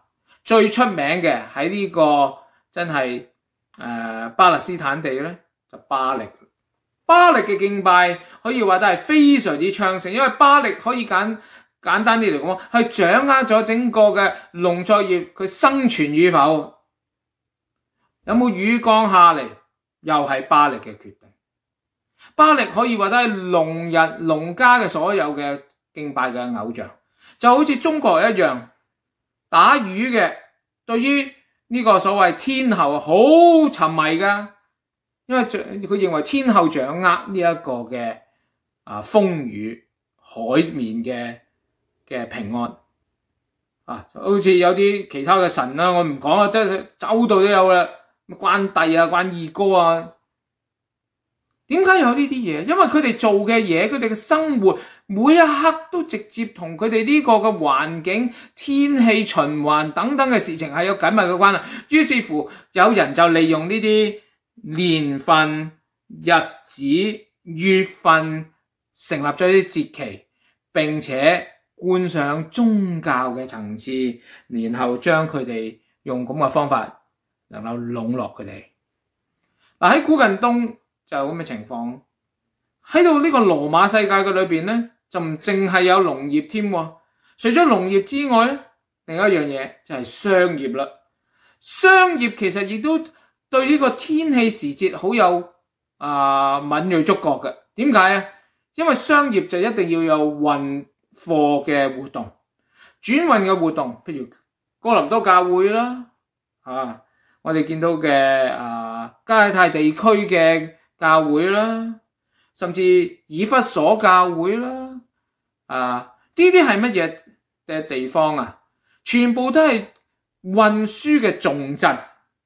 最出名嘅喺呢個真係誒、呃、巴勒斯坦地咧，就巴力。巴力嘅敬拜可以話都係非常之昌盛，因為巴力可以簡簡單啲嚟講，係掌握咗整個嘅農作業，佢生存與否，有冇雨降下嚟，又係巴力嘅決定。巴力可以話都係農人農家嘅所有嘅敬拜嘅偶像，就好似中國一樣，打魚嘅對於呢個所謂天后好沉迷噶，因為佢認為天后掌握呢一個嘅啊風雨海面嘅嘅平安啊，好似有啲其他嘅神啦，我唔講啊，即係周度都有啦，關帝啊、關二哥啊。點解有呢啲嘢？因為佢哋做嘅嘢，佢哋嘅生活每一刻都直接同佢哋呢個嘅環境、天氣循環等等嘅事情係有緊密嘅關係。於是乎，有人就利用呢啲年份、日子、月份，成立咗啲節期，並且冠上宗教嘅層次，然後將佢哋用咁嘅方法能夠籠絡佢哋。嗱，喺古近東就有咁嘅情況，喺到呢個羅馬世界嘅裏邊咧，就唔淨係有農業添，除咗農業之外咧，另一樣嘢就係商業啦。商業其實亦都對呢個天氣時節好有啊、呃、敏銳觸覺嘅。點解啊？因為商業就一定要有運貨嘅活動、轉運嘅活動，譬如哥林多教會啦，啊，我哋見到嘅啊加拉太地區嘅教會啦，甚至以弗所教會啦，啊，呢啲係乜嘢嘅地方啊？全部都係運輸嘅重鎮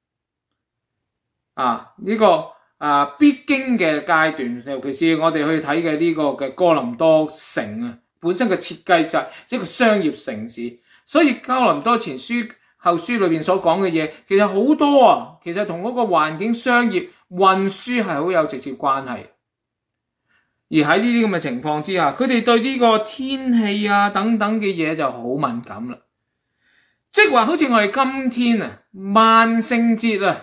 啊！呢、這個啊必經嘅階段，尤其是我哋去睇嘅呢個嘅哥林多城啊，本身嘅設計就係一個商業城市，所以哥林多前書後書裏邊所講嘅嘢，其實好多啊，其實同嗰個環境、商業、運輸係好有直接關係。而喺呢啲咁嘅情況之下，佢哋對呢個天氣啊等等嘅嘢就好敏感啦。即係話好似我哋今天啊，萬聖節啊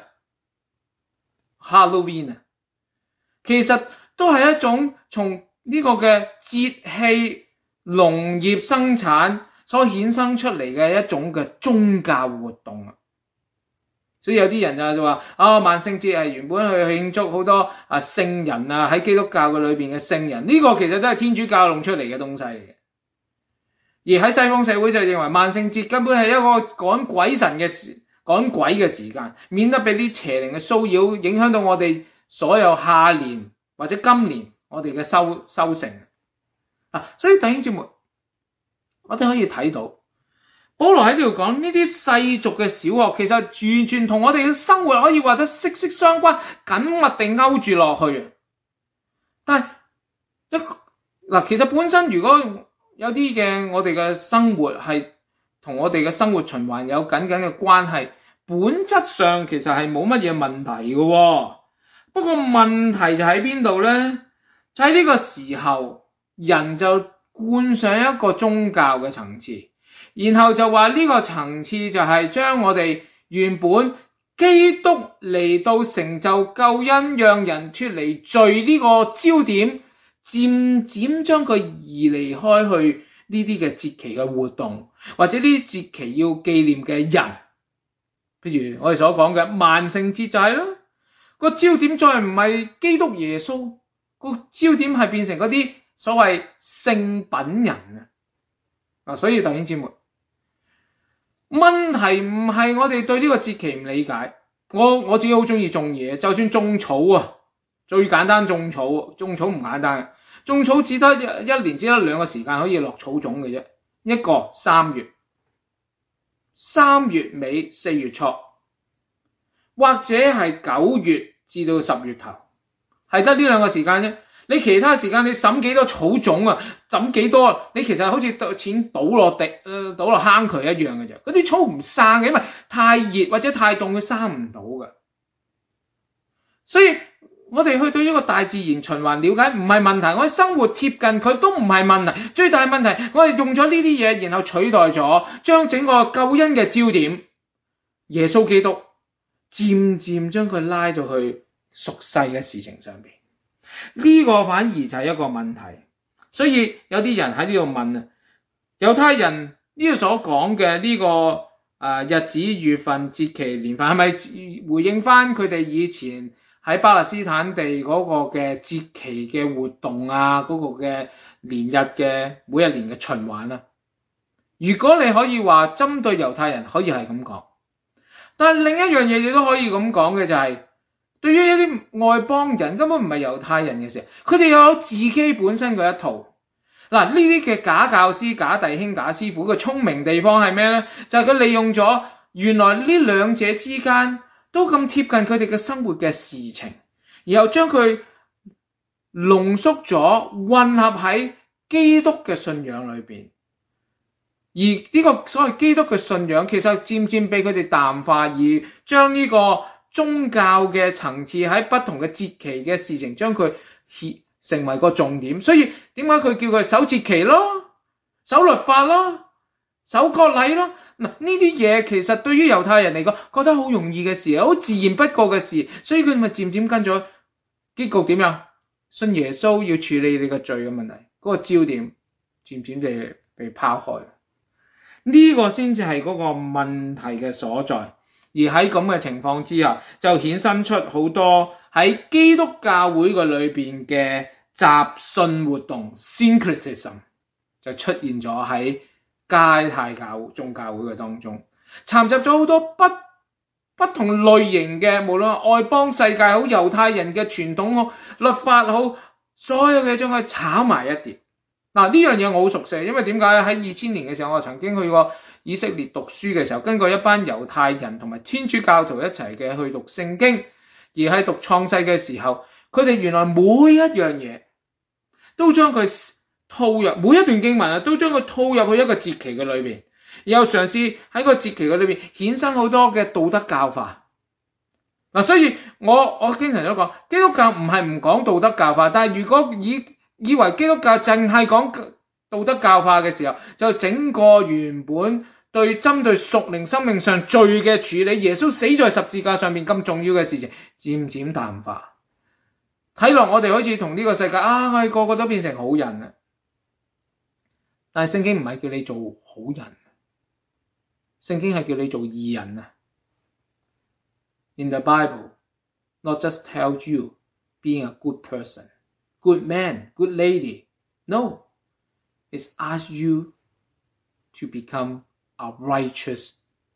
Halloween 啊，其實都係一種從呢個嘅節氣、農業生產所衍生出嚟嘅一種嘅宗教活動啊。所以有啲人就話啊，萬聖節係原本去慶祝好多啊聖人啊，喺基督教嘅裏邊嘅聖人，呢個其實都係天主教弄出嚟嘅東西嚟嘅。而喺西方社會就認為萬聖節根本係一個趕鬼神嘅時趕鬼嘅時間，免得俾啲邪靈嘅騷擾影響到我哋所有下年或者今年我哋嘅收收成啊。所以弟兄姊妹，我哋可以睇到保羅喺呢度講呢啲世俗嘅小惡，其實完全同我哋嘅生活可以話得息息相關，緊密地勾住落去。但係一嗱，其實本身如果有啲嘅我哋嘅生活係同我哋嘅生活循環有緊緊嘅關係，本質上其實係冇乜嘢問題嘅。不過問題就喺邊度咧？就喺呢個時候，人就冠上一個宗教嘅層次。然後就話呢個層次就係將我哋原本基督嚟到成就救恩，讓人脫離罪呢個焦點，漸漸將佢移離開去呢啲嘅節期嘅活動，或者呢啲節期要紀念嘅人，譬如我哋所講嘅萬聖節就係啦，個焦點再唔係基督耶穌，個焦點係變成嗰啲所謂聖品人啊！啊，所以弟兄姊妹，問題唔係我哋對呢個節期唔理解，我我自己好中意種嘢，就算種草啊，最簡單種草，種草唔簡單，種草只得一一年只得兩個時間可以落草種嘅啫，一個三月，三月尾四月初，或者係九月至到十月頭，係得呢兩個時間啫。你其他時間你抌幾多草種啊，抌幾多，你其實好似錢倒落地，呃、倒落坑渠一樣嘅啫。嗰啲草唔生嘅，因為太熱或者太凍，佢生唔到嘅。所以我哋去對呢個大自然循環了解唔係問題，我哋生活貼近佢都唔係問題。最大問題，我哋用咗呢啲嘢，然後取代咗，將整個救恩嘅焦點耶穌基督漸漸將佢拉到去屬世嘅事情上邊，呢個反而就係一個問題。所以有啲人喺呢度問啊，猶太人呢度所講嘅呢個啊日子、月份、節期、年份，係咪回應翻佢哋以前喺巴勒斯坦地嗰個嘅節期嘅活動啊，嗰個嘅年日嘅每一年嘅循環啊？如果你可以話針對猶太人，可以係咁講，但係另一樣嘢你都可以咁講嘅就係，對於一啲外邦人根本唔係猶太人嘅時候，佢哋又有自己本身嘅一套。嗱，呢啲嘅假教師、假弟兄、假師傅嘅聰明地方係咩呢？就係佢利用咗原來呢兩者之間都咁貼近佢哋嘅生活嘅事情，然後將佢濃縮咗，混合喺基督嘅信仰裏邊。而呢個所謂基督嘅信仰，其實漸漸被佢哋淡化，而將呢個宗教嘅層次喺不同嘅節期嘅事情，將佢成為個重點。所以點解佢叫佢守節期咯、守律法咯、守割禮咯？嗱，呢啲嘢其實對於猶太人嚟講，覺得好容易嘅事，好自然不過嘅事，所以佢咪漸漸跟咗。結局點樣？信耶穌要處理你個罪嘅問題，嗰個焦點漸漸地被拋開。呢個先至係嗰個問題嘅所在。而喺咁嘅情況之下，就衍生出好多喺基督教會嘅裏邊嘅雜訊活動 syncretism 就出現咗喺加拉太教眾教會嘅當中，摻雜咗好多不不同類型嘅，無論外邦世界好、猶太人嘅傳統好、律法好，所有嘅將佢炒埋一碟。嗱，呢樣嘢我好熟悉，因為點解喺二千年嘅時候，我曾經去過以色列讀書嘅時候，跟過一班猶太人同埋天主教徒一齊嘅去讀聖經，而喺讀創世嘅時候，佢哋原來每一樣嘢都將佢套入，每一段經文啊，都將佢套入去一個節期嘅裏邊，然後嘗試喺個節期嘅裏邊衍生好多嘅道德教化。嗱，所以我我經常都講，基督教唔係唔講道德教化，但係如果以以為基督教淨係講道德教化嘅時候，就整個原本對針對屬靈生命上罪嘅處理，耶穌死在十字架上面咁重要嘅事情，漸漸淡化。睇落我哋好似同呢個世界啊，我哋個個都變成好人啊！但係聖經唔係叫你做好人，聖經係叫你做義人啊。In the Bible, not just tell you being a good person.Good man, good lady. No, it's ask you to become a righteous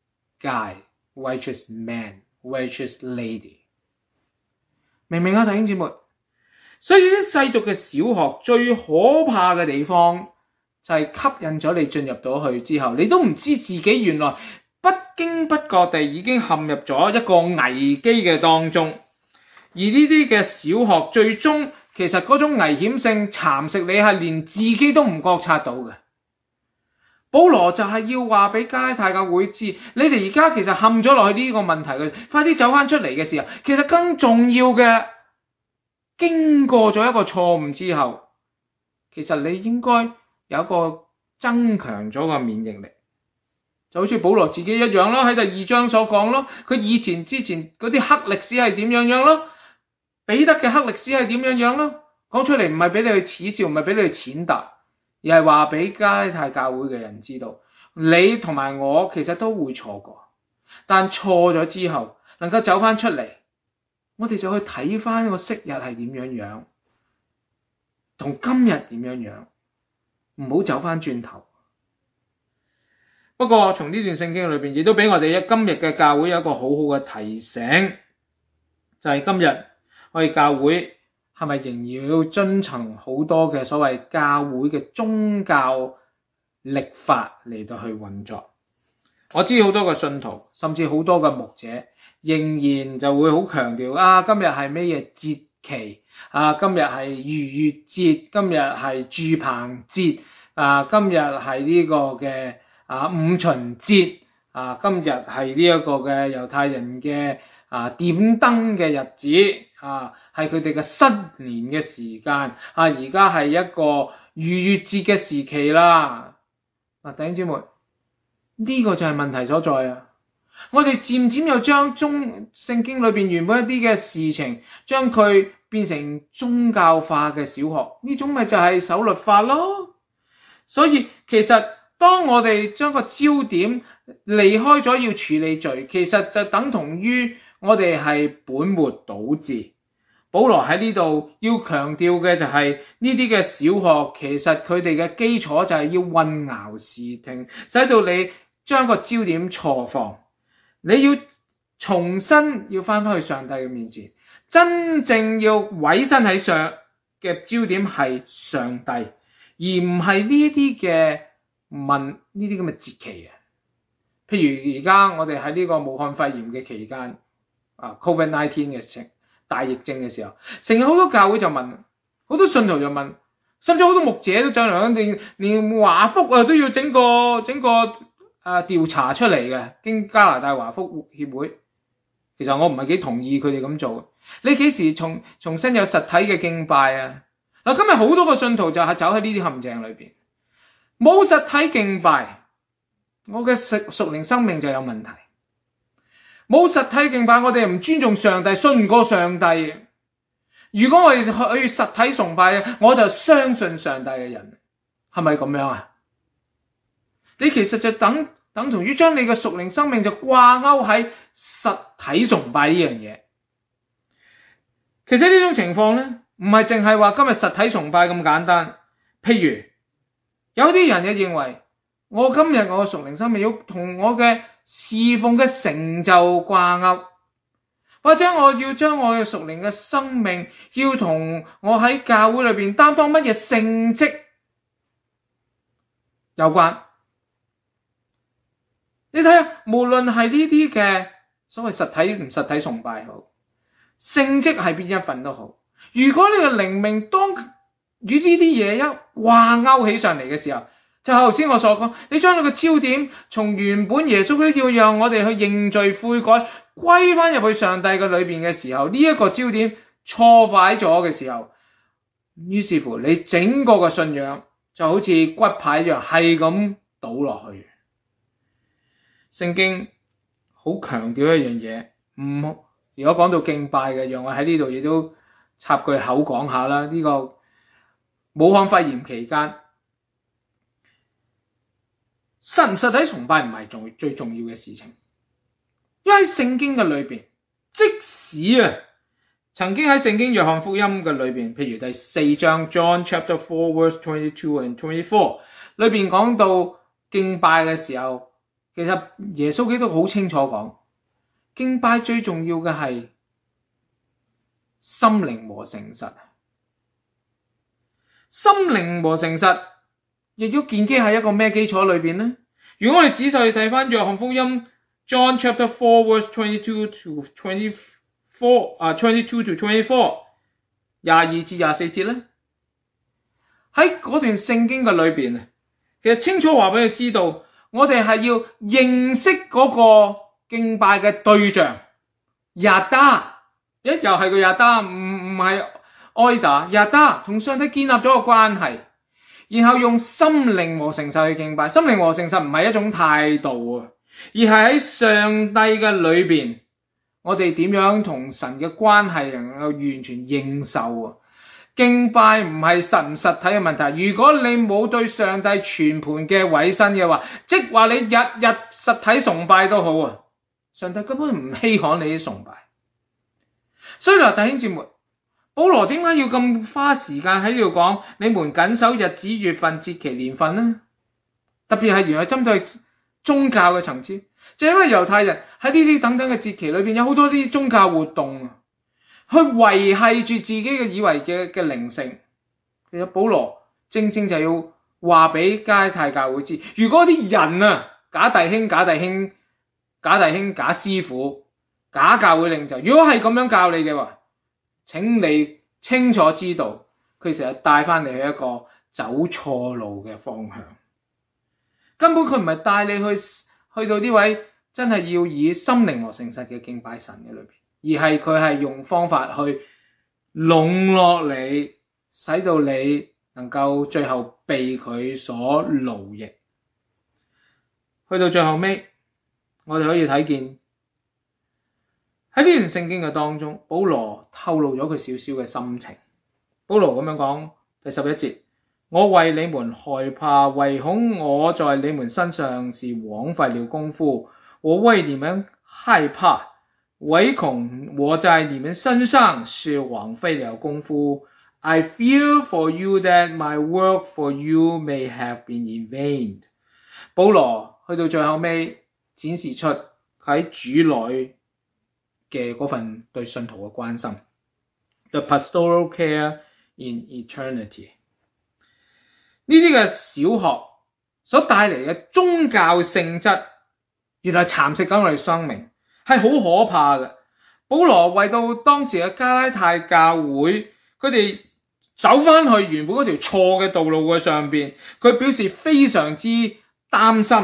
guy, righteous man, righteous lady. 明唔明啊，弟兄姊妹？所以啲世俗嘅小學最可怕嘅地方就係吸引咗你進入到去之後，你都唔知自己原來不經不覺地已經陷入咗一個危機嘅當中。而呢啲嘅小學最終其實嗰種危險性蠶食你係連自己都唔覺察到嘅。保羅就係要話俾加拉太教會知，你哋而家其實陷咗落去呢個問題嘅，快啲走翻出嚟嘅時候，其實更重要嘅，經過咗一個錯誤之後，其實你應該有一個增強咗個免疫力，就好似保羅自己一樣咯，喺第二章所講咯，佢以前之前嗰啲黑歷史係點樣樣咯。彼得嘅黑歷史係點樣樣咯？講出嚟唔係俾你去恥笑，唔係俾你去踐踏，而係話俾加拉太教會嘅人知道，你同埋我其實都會錯過，但錯咗之後能夠走翻出嚟，我哋就去睇翻個昔日係點樣樣，同今日點樣樣，唔好走翻轉頭。不過從呢段聖經裏邊，亦都俾我哋今日嘅教會有一個好好嘅提醒，就係今日我哋教會係咪仍然要遵從好多嘅所謂教會嘅宗教曆法嚟到去運作？我知好多個信徒，甚至好多嘅牧者，仍然就會好強調啊，今日係咩嘢節期啊？今日係逾越節，今日係住棚節啊？今日係呢個嘅啊五旬節啊？今日係呢一個嘅猶太人嘅啊點燈嘅日子。啊，係佢哋嘅新年嘅時間啊！而家係一個逾越節嘅時期啦。嗱，弟兄姊妹，呢個就係問題所在啊！ 我哋漸漸又將中聖經裏邊原本一啲嘅事情，將佢變成宗教化嘅小學，呢種咪就係守律法咯。所以其實當我哋將個焦點離開咗要處理罪，其實就等同於我哋係本末倒置。保羅喺呢度要強調嘅就係呢啲嘅小學，其實佢哋嘅基礎就係要混淆視聽，使到你將個焦點錯放。你要重新要翻返去上帝嘅面前，真正要委身喺上嘅焦點係上帝，而唔係呢啲嘅問呢啲咁嘅節期啊。譬如而家我哋喺呢個武漢肺炎嘅期間啊 ，Covid 十九 嘅情大疫症嘅時候，成日好多教會就問，好多信徒就問，甚至好多牧者都走嚟，連連華福啊都要整個整個。啊！調查出嚟嘅，經加拿大華福協會，其實我唔係幾同意佢哋咁做。你幾時重重新有實體嘅敬拜啊？嗱，今日好多個信徒就係走喺呢啲陷阱裏邊，冇實體敬拜，我嘅屬屬靈生命就有問題。冇實體敬拜，我哋唔尊重上帝，信唔過上帝。如果我哋去實體崇拜，我就相信上帝嘅人，係咪咁樣啊？你其實就等等同於將你嘅屬靈生命就掛鈎喺實體崇拜呢樣嘢。其實呢種情況咧，唔係淨係話今日實體崇拜咁簡單。譬如有啲人就認為，我今日我嘅屬靈生命要同我嘅侍奉嘅成就掛鈎，或者我要將我嘅屬靈嘅生命要同我喺教會裏邊擔當乜嘢聖職有關。你睇下，無論係呢啲嘅所謂實體唔實體崇拜好，聖職係邊一份都好，如果你嘅靈命當與呢啲嘢一掛鈎起上嚟嘅時候，就頭先我所講，你將你個焦點從原本耶穌嗰啲要讓我哋去認罪悔改，歸翻入去上帝嘅裏邊嘅時候，呢、這、一個焦點錯擺咗嘅時候，於是乎你整個嘅信仰就好似骨牌一樣，係咁倒落去。聖經好強調一樣嘢，唔如果講到敬拜嘅，讓我喺呢度亦都插句口講下啦。呢、這個武漢肺炎期間，實唔實體崇拜唔係重最重要嘅事情，因為喺聖經嘅裏邊，即使啊曾經喺聖經約翰福音嘅裏邊，譬如第四章 John chapter four verse twenty-two and twenty-four 裏邊講到敬拜嘅時候。其實耶穌基督好清楚講，敬拜最重要嘅係心靈和誠實。心靈和誠實亦都建基喺一個咩基礎裏邊呢？如果我哋仔細去睇翻約翰福音 John chapter four verse twenty-two to twenty-four 啊 twenty-two to twenty-four 廿二至廿四節咧，喺嗰段聖經嘅裏邊啊，其實清楚話俾佢知道。我哋係要認識嗰個敬拜嘅對象，亞達，一又係個亞達，唔唔係愛達，亞達同上帝建立咗個關係，然後用心靈和誠實去敬拜。心靈和誠實唔係一種態度啊，而係喺上帝嘅裏邊，我哋點樣同神嘅關係能夠完全認受啊。敬拜唔係實唔實體嘅問題，如果你冇對上帝全盤嘅委身嘅話，即話你日日實體崇拜都好啊，上帝根本唔稀罕你啲崇拜。所以嗱，弟兄姊妹，保羅點解要咁花時間喺呢度講你們謹守日子、月份、節期、年份呢？特別係原來針對宗教嘅層次，就因為猶太人喺呢啲等等嘅節期裏邊有好多啲宗教活動啊。去維繫住自己嘅以為嘅嘅靈性，其實保羅正正就要話俾加拉太教會知，如果啲人啊假弟兄、假弟兄、假弟兄、假師傅、假教會領袖，如果係咁樣教你嘅話，請你清楚知道，佢成日帶翻你去一個走錯路嘅方向，根本佢唔係帶你去去到呢位真係要以心靈和誠實嘅敬拜神嘅裏邊。而係佢係用方法去籠絡你，使到你能夠最後被佢所奴役。去到最後尾， 我哋可以睇見喺呢段聖經嘅當中，保羅透露咗佢少少嘅心情。保羅咁樣講，第十一節，我為你們害怕，唯恐我在你們身上是枉費了功夫。我為你們害怕，唯恐我在你們身上是枉費了功夫。I fear for you that my work for you may have been in vain。保羅去到最後尾展示出喺主內嘅嗰份對信徒嘅關心。The pastoral care in eternity。呢啲嘅小學所帶嚟嘅宗教性質，原來蠶食緊我哋生命，係好可怕嘅。保羅為到當時嘅加拉太教會，佢哋走翻去原本嗰條錯嘅道路嘅上邊，佢表示非常之擔心。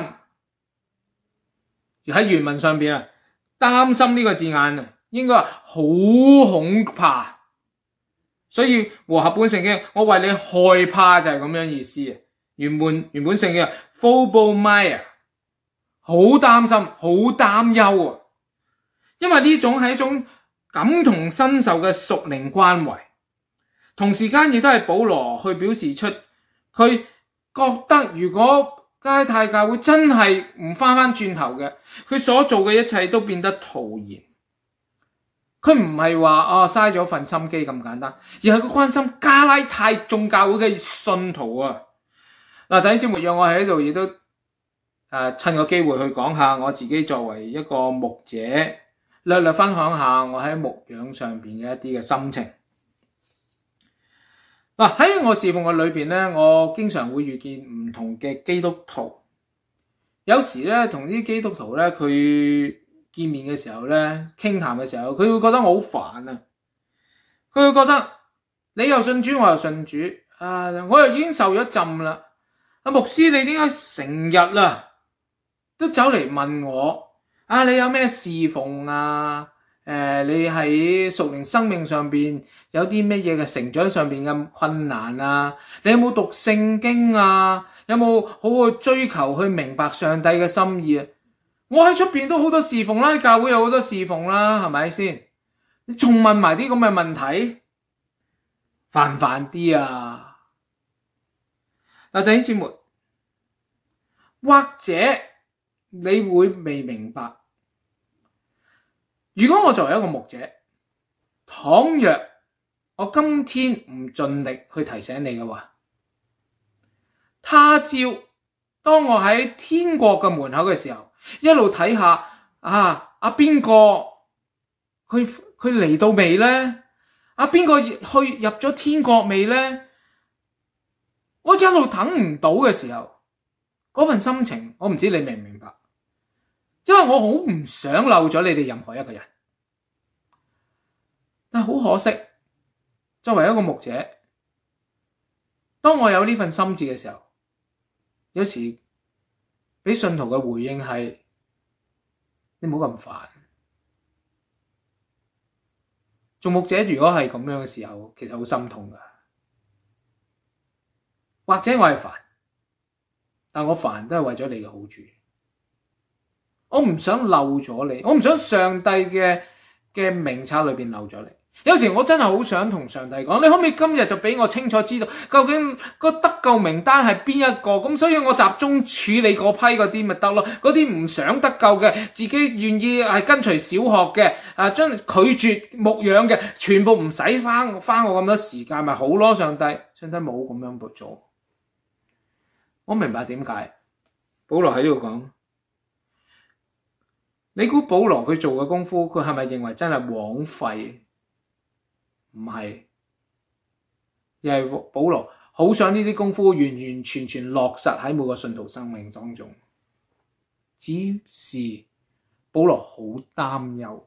而喺原文上邊啊，擔心呢個字眼啊，應該係好恐怕。所以和合本聖經，我為你害怕就係咁樣意思啊。原本原本聖經 phobomia， 好擔心，好擔憂啊。因為呢種係一種感同身受嘅屬靈關懷，同時間亦都係保羅去表示出佢覺得如果加拉太教會真係唔翻翻轉頭嘅，佢所做嘅一切都變得徒然。佢唔係話啊嘥咗份心機咁簡單，而係佢關心加拉太眾教會嘅信徒啊。嗱，弟兄姊妹，讓我喺度亦都誒、呃、趁個機會去講下我自己作為一個牧者，略略分享下我喺牧養上邊嘅一啲嘅心情。嗱，喺我侍奉嘅裏邊咧，我經常會遇見唔同嘅基督徒，有時咧同啲基督徒咧佢見面嘅時候咧，傾談嘅時候，佢會覺得我好煩啊！佢會覺得你又信主，我又信主，啊，我又已經受咗浸啦。阿牧師，你點解成日啊都走嚟問我啊？你有咩侍奉啊？誒、呃，你喺屬靈生命上邊有啲乜嘢嘅成長上邊嘅困難啊？你有冇讀聖經啊？有冇好好追求去明白上帝嘅心意啊？我喺出邊都好多侍奉啦，教會有好多侍奉啦，係咪先？你仲問埋啲咁嘅問題，煩唔煩啲啊？嗱，弟兄姊妹，或者你會未明白，如果我作為一個牧者，倘若我今天唔盡力去提醒你嘅話，他朝當我喺天國嘅門口嘅時候，一路睇下啊，阿邊個佢佢嚟到未咧？阿邊個去入咗天國未咧？我一路等唔到嘅時候，嗰份心情，我唔知你明唔明白？因為我好唔想漏咗你哋任何一個人。但係好可惜，作為一個牧者，當我有呢份心志嘅時候，有時俾信徒嘅回應係：你唔好咁煩。做牧者如果係咁樣嘅時候，其實好心痛噶。或者我係煩，但我煩都係為咗你嘅好處。我唔想漏咗你，我唔想上帝嘅嘅名冊裏邊漏咗你。有時我真係好想同上帝講，你可唔可以今日就俾我清楚知道，究竟個得救名單係邊一個？咁所以我集中處理嗰批嗰啲咪得咯。嗰啲唔想得救嘅，自己願意係跟隨小學嘅，啊將拒絕牧養嘅，全部唔使花花我咁多時間咪好咯。上帝，上帝冇咁樣做。我明白點解保羅喺呢度講，你估保羅佢做嘅功夫，佢係咪認為真係枉費？唔係，而係保羅好想呢啲功夫完完全全落實喺每個信徒生命當中。只是保羅好擔憂，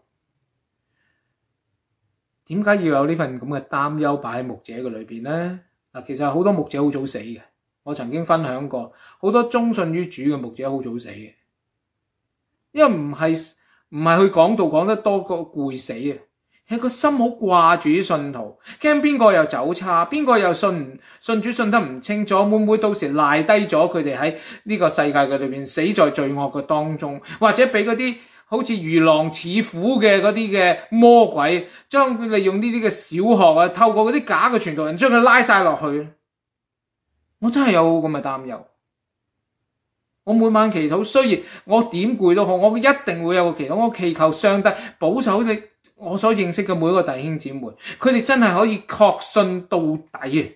點解要有呢份咁嘅擔憂擺喺牧者嘅裏邊咧？嗱，其實好多牧者好早死嘅。我曾經分享過，好多忠信於主嘅牧者好早死嘅，因為唔係唔係去講道講得多個攰死啊， 係個心好掛住啲信徒，驚邊個又走差，邊個又信唔信主信得唔清楚，會唔會到時賴低咗佢哋喺呢個世界嘅裏邊死在罪惡嘅當中，或者俾嗰啲好似如狼似虎嘅嗰啲嘅魔鬼，將佢利用呢啲嘅小學啊，透過嗰啲假嘅傳道人將佢拉晒落去。我真係有咁嘅擔憂。我每晚祈禱，雖然我點攰都好，我一定會有個祈禱，我祈求上帝保守你我所認識嘅每一個弟兄姊妹，佢哋真係可以確信到底嘅。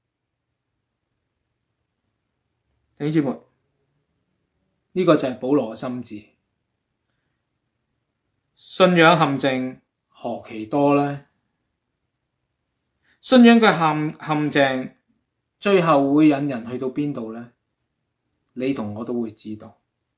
弟兄姊妹，呢個就係保羅嘅心志。信仰陷阱何其多呢？信仰嘅陷陷阱最後會引人去到邊度呢？你同我都會知道，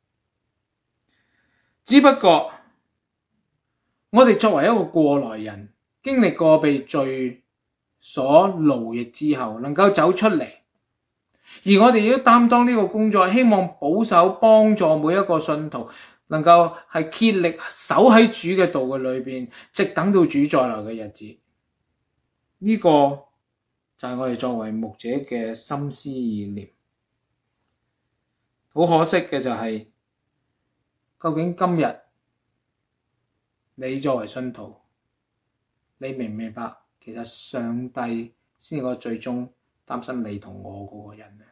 只不過我哋作為一個過來人，經歷過被罪所奴役之後，能夠走出嚟，而我哋亦都擔當呢個工作，希望保守幫助每一個信徒，能夠係竭力守喺主嘅道嘅裏邊，直等到主再來嘅日子。呢、這個就係我哋作為牧者嘅心思意念。好可惜嘅就係、是，究竟今日你作為信徒，你明唔明白？其實上帝先係個最終擔心你同我嗰個人呢。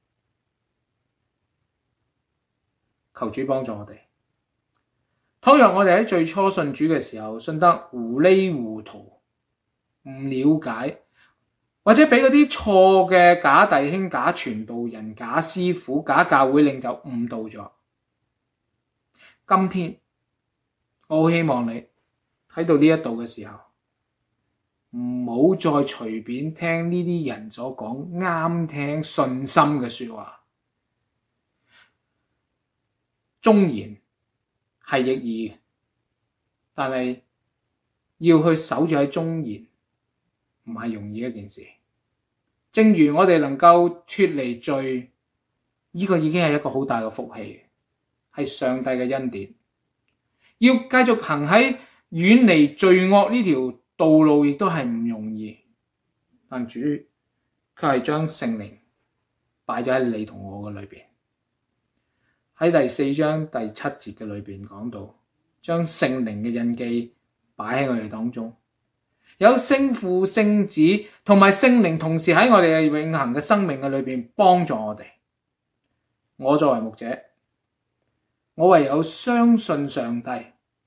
求主幫助我哋。倘若我哋喺最初信主嘅時候信得糊裡糊塗，唔了解，或者俾嗰啲錯嘅假弟兄、假傳道人、假師傅、假教會領袖誤導咗。今天我好希望你睇到呢一度嘅時候，唔好再隨便聽呢啲人所講啱聽信心嘅說話。忠言係逆耳，但係要去守住喺忠言，唔係容易一件事。正如我哋能夠脫離罪，呢個已經係一個好大嘅福氣，係上帝嘅恩典。要繼續行喺遠離罪惡呢條道路，亦都係唔容易。但主佢係將聖靈擺咗喺你同我嘅裏邊。喺第四章第七節嘅裏邊講到，將聖靈嘅印記擺喺我哋當中，有聖父、聖子同埋聖靈同時喺我哋嘅永恆嘅生命嘅裏邊幫助我哋。我作為牧者，我唯有相信上帝，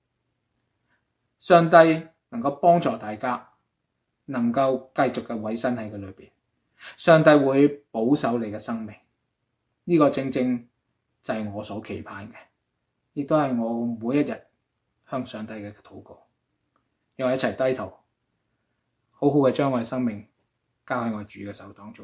上帝能夠幫助大家，能夠繼續嘅委身喺佢裏邊。上帝會保守你嘅生命，呢、這個正正就係我所期盼嘅，亦都係我每一日向上帝嘅禱告。讓我一齊低頭，好好嘅將我嘅生命交喺我主嘅手當中。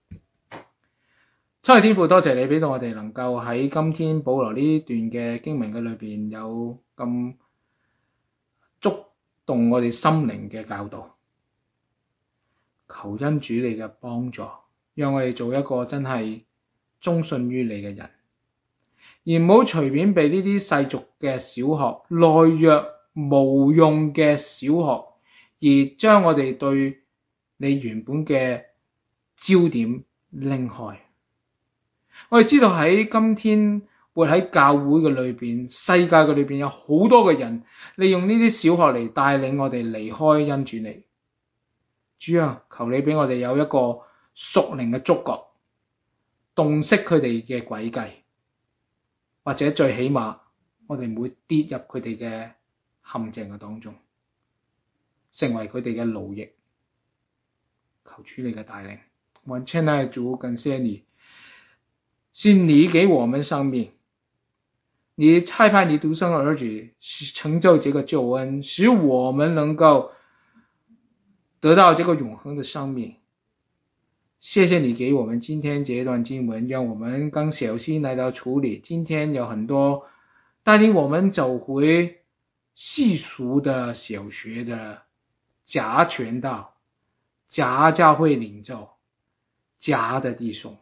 親愛天父，多謝你俾到我哋能夠喺今天保羅呢段嘅經文嘅裏邊有咁觸動我哋心靈嘅教導。求恩主你嘅幫助，讓我哋做一個真係忠信於你嘅人，而唔好隨便被呢啲世俗嘅小學、懦弱無用嘅小學，而將我哋對你原本嘅焦點拎開。我哋知道喺今天活喺教會嘅裏邊、世界嘅裏邊，有好多嘅人利用呢啲小學嚟帶領我哋離開恩主你。主啊，求你俾我哋有一個屬靈嘅觸覺，洞悉佢哋嘅詭計，或者最起碼我哋唔會跌入佢哋嘅陷阱嘅當中，成為佢哋嘅奴役。求主你嘅帶領。我親愛的主，感謝你，是你給我們生命，你差派你獨生兒子成就這個救恩，使我們能夠得到這個永恆的生命。謝謝你給我們今天這一段經文，讓我們更小心來到處理。今天有很多帶領我們走回世俗的小學的假傳道、假教會領袖、假的弟兄，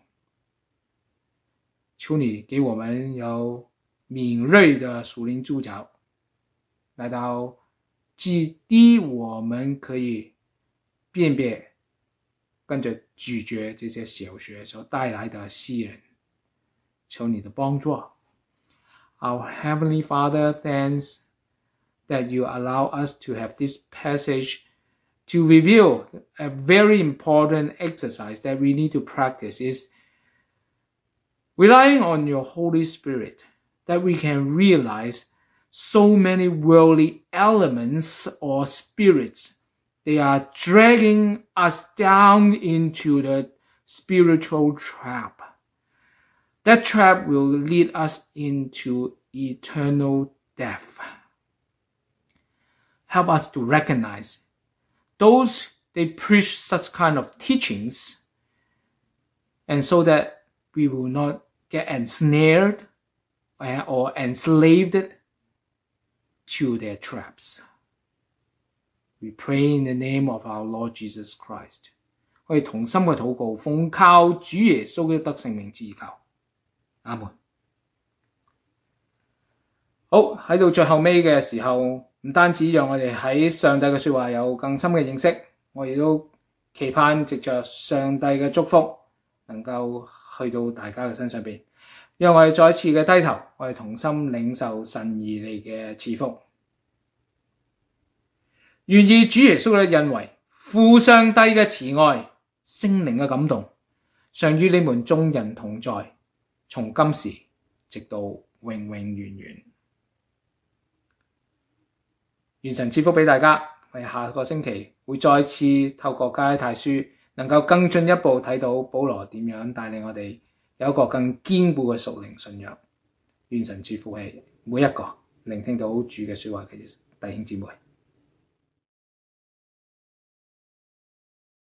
求你給我們有敏銳的屬靈觸角，來到几低我们可以辨别跟着咀嚼这些小学所带来的吸引，求你的帮助。Our Heavenly Father, thanks that you allow us to have this passage to reveal a very important exercise that we need to practice is relying on your Holy Spirit, that we can realize so many worldly elements or spirits. They are dragging us down into the spiritual trap. That trap will lead us into eternal death. Help us to recognize those they preach such kind of teachings, and so that we will not get ensnared or enslaved to their traps. We pray in the name of our Lord Jesus Christ. 我哋同心嘅禱告，奉靠主耶穌嘅得勝名字求，阿門。好，喺到最後尾嘅時候，唔單止讓我哋喺上帝嘅說話有更深嘅認識，我亦都期盼藉着上帝嘅祝福能夠去到大家嘅身上邊。讓我哋再一次嘅低頭，我哋同心領受神而嚟嘅賜福。願意主耶穌嘅恩惠、父上帝嘅慈愛、聖靈嘅感動，常與你們眾人同在，從今時直到永永遠遠。願神賜福俾大家，我哋下個星期會再次透過加拉太書，能夠更進一步睇到保羅點樣帶領我哋有一個更堅固嘅屬靈信仰。願神賜福俾每一個聆聽到主嘅說話嘅弟兄姊妹。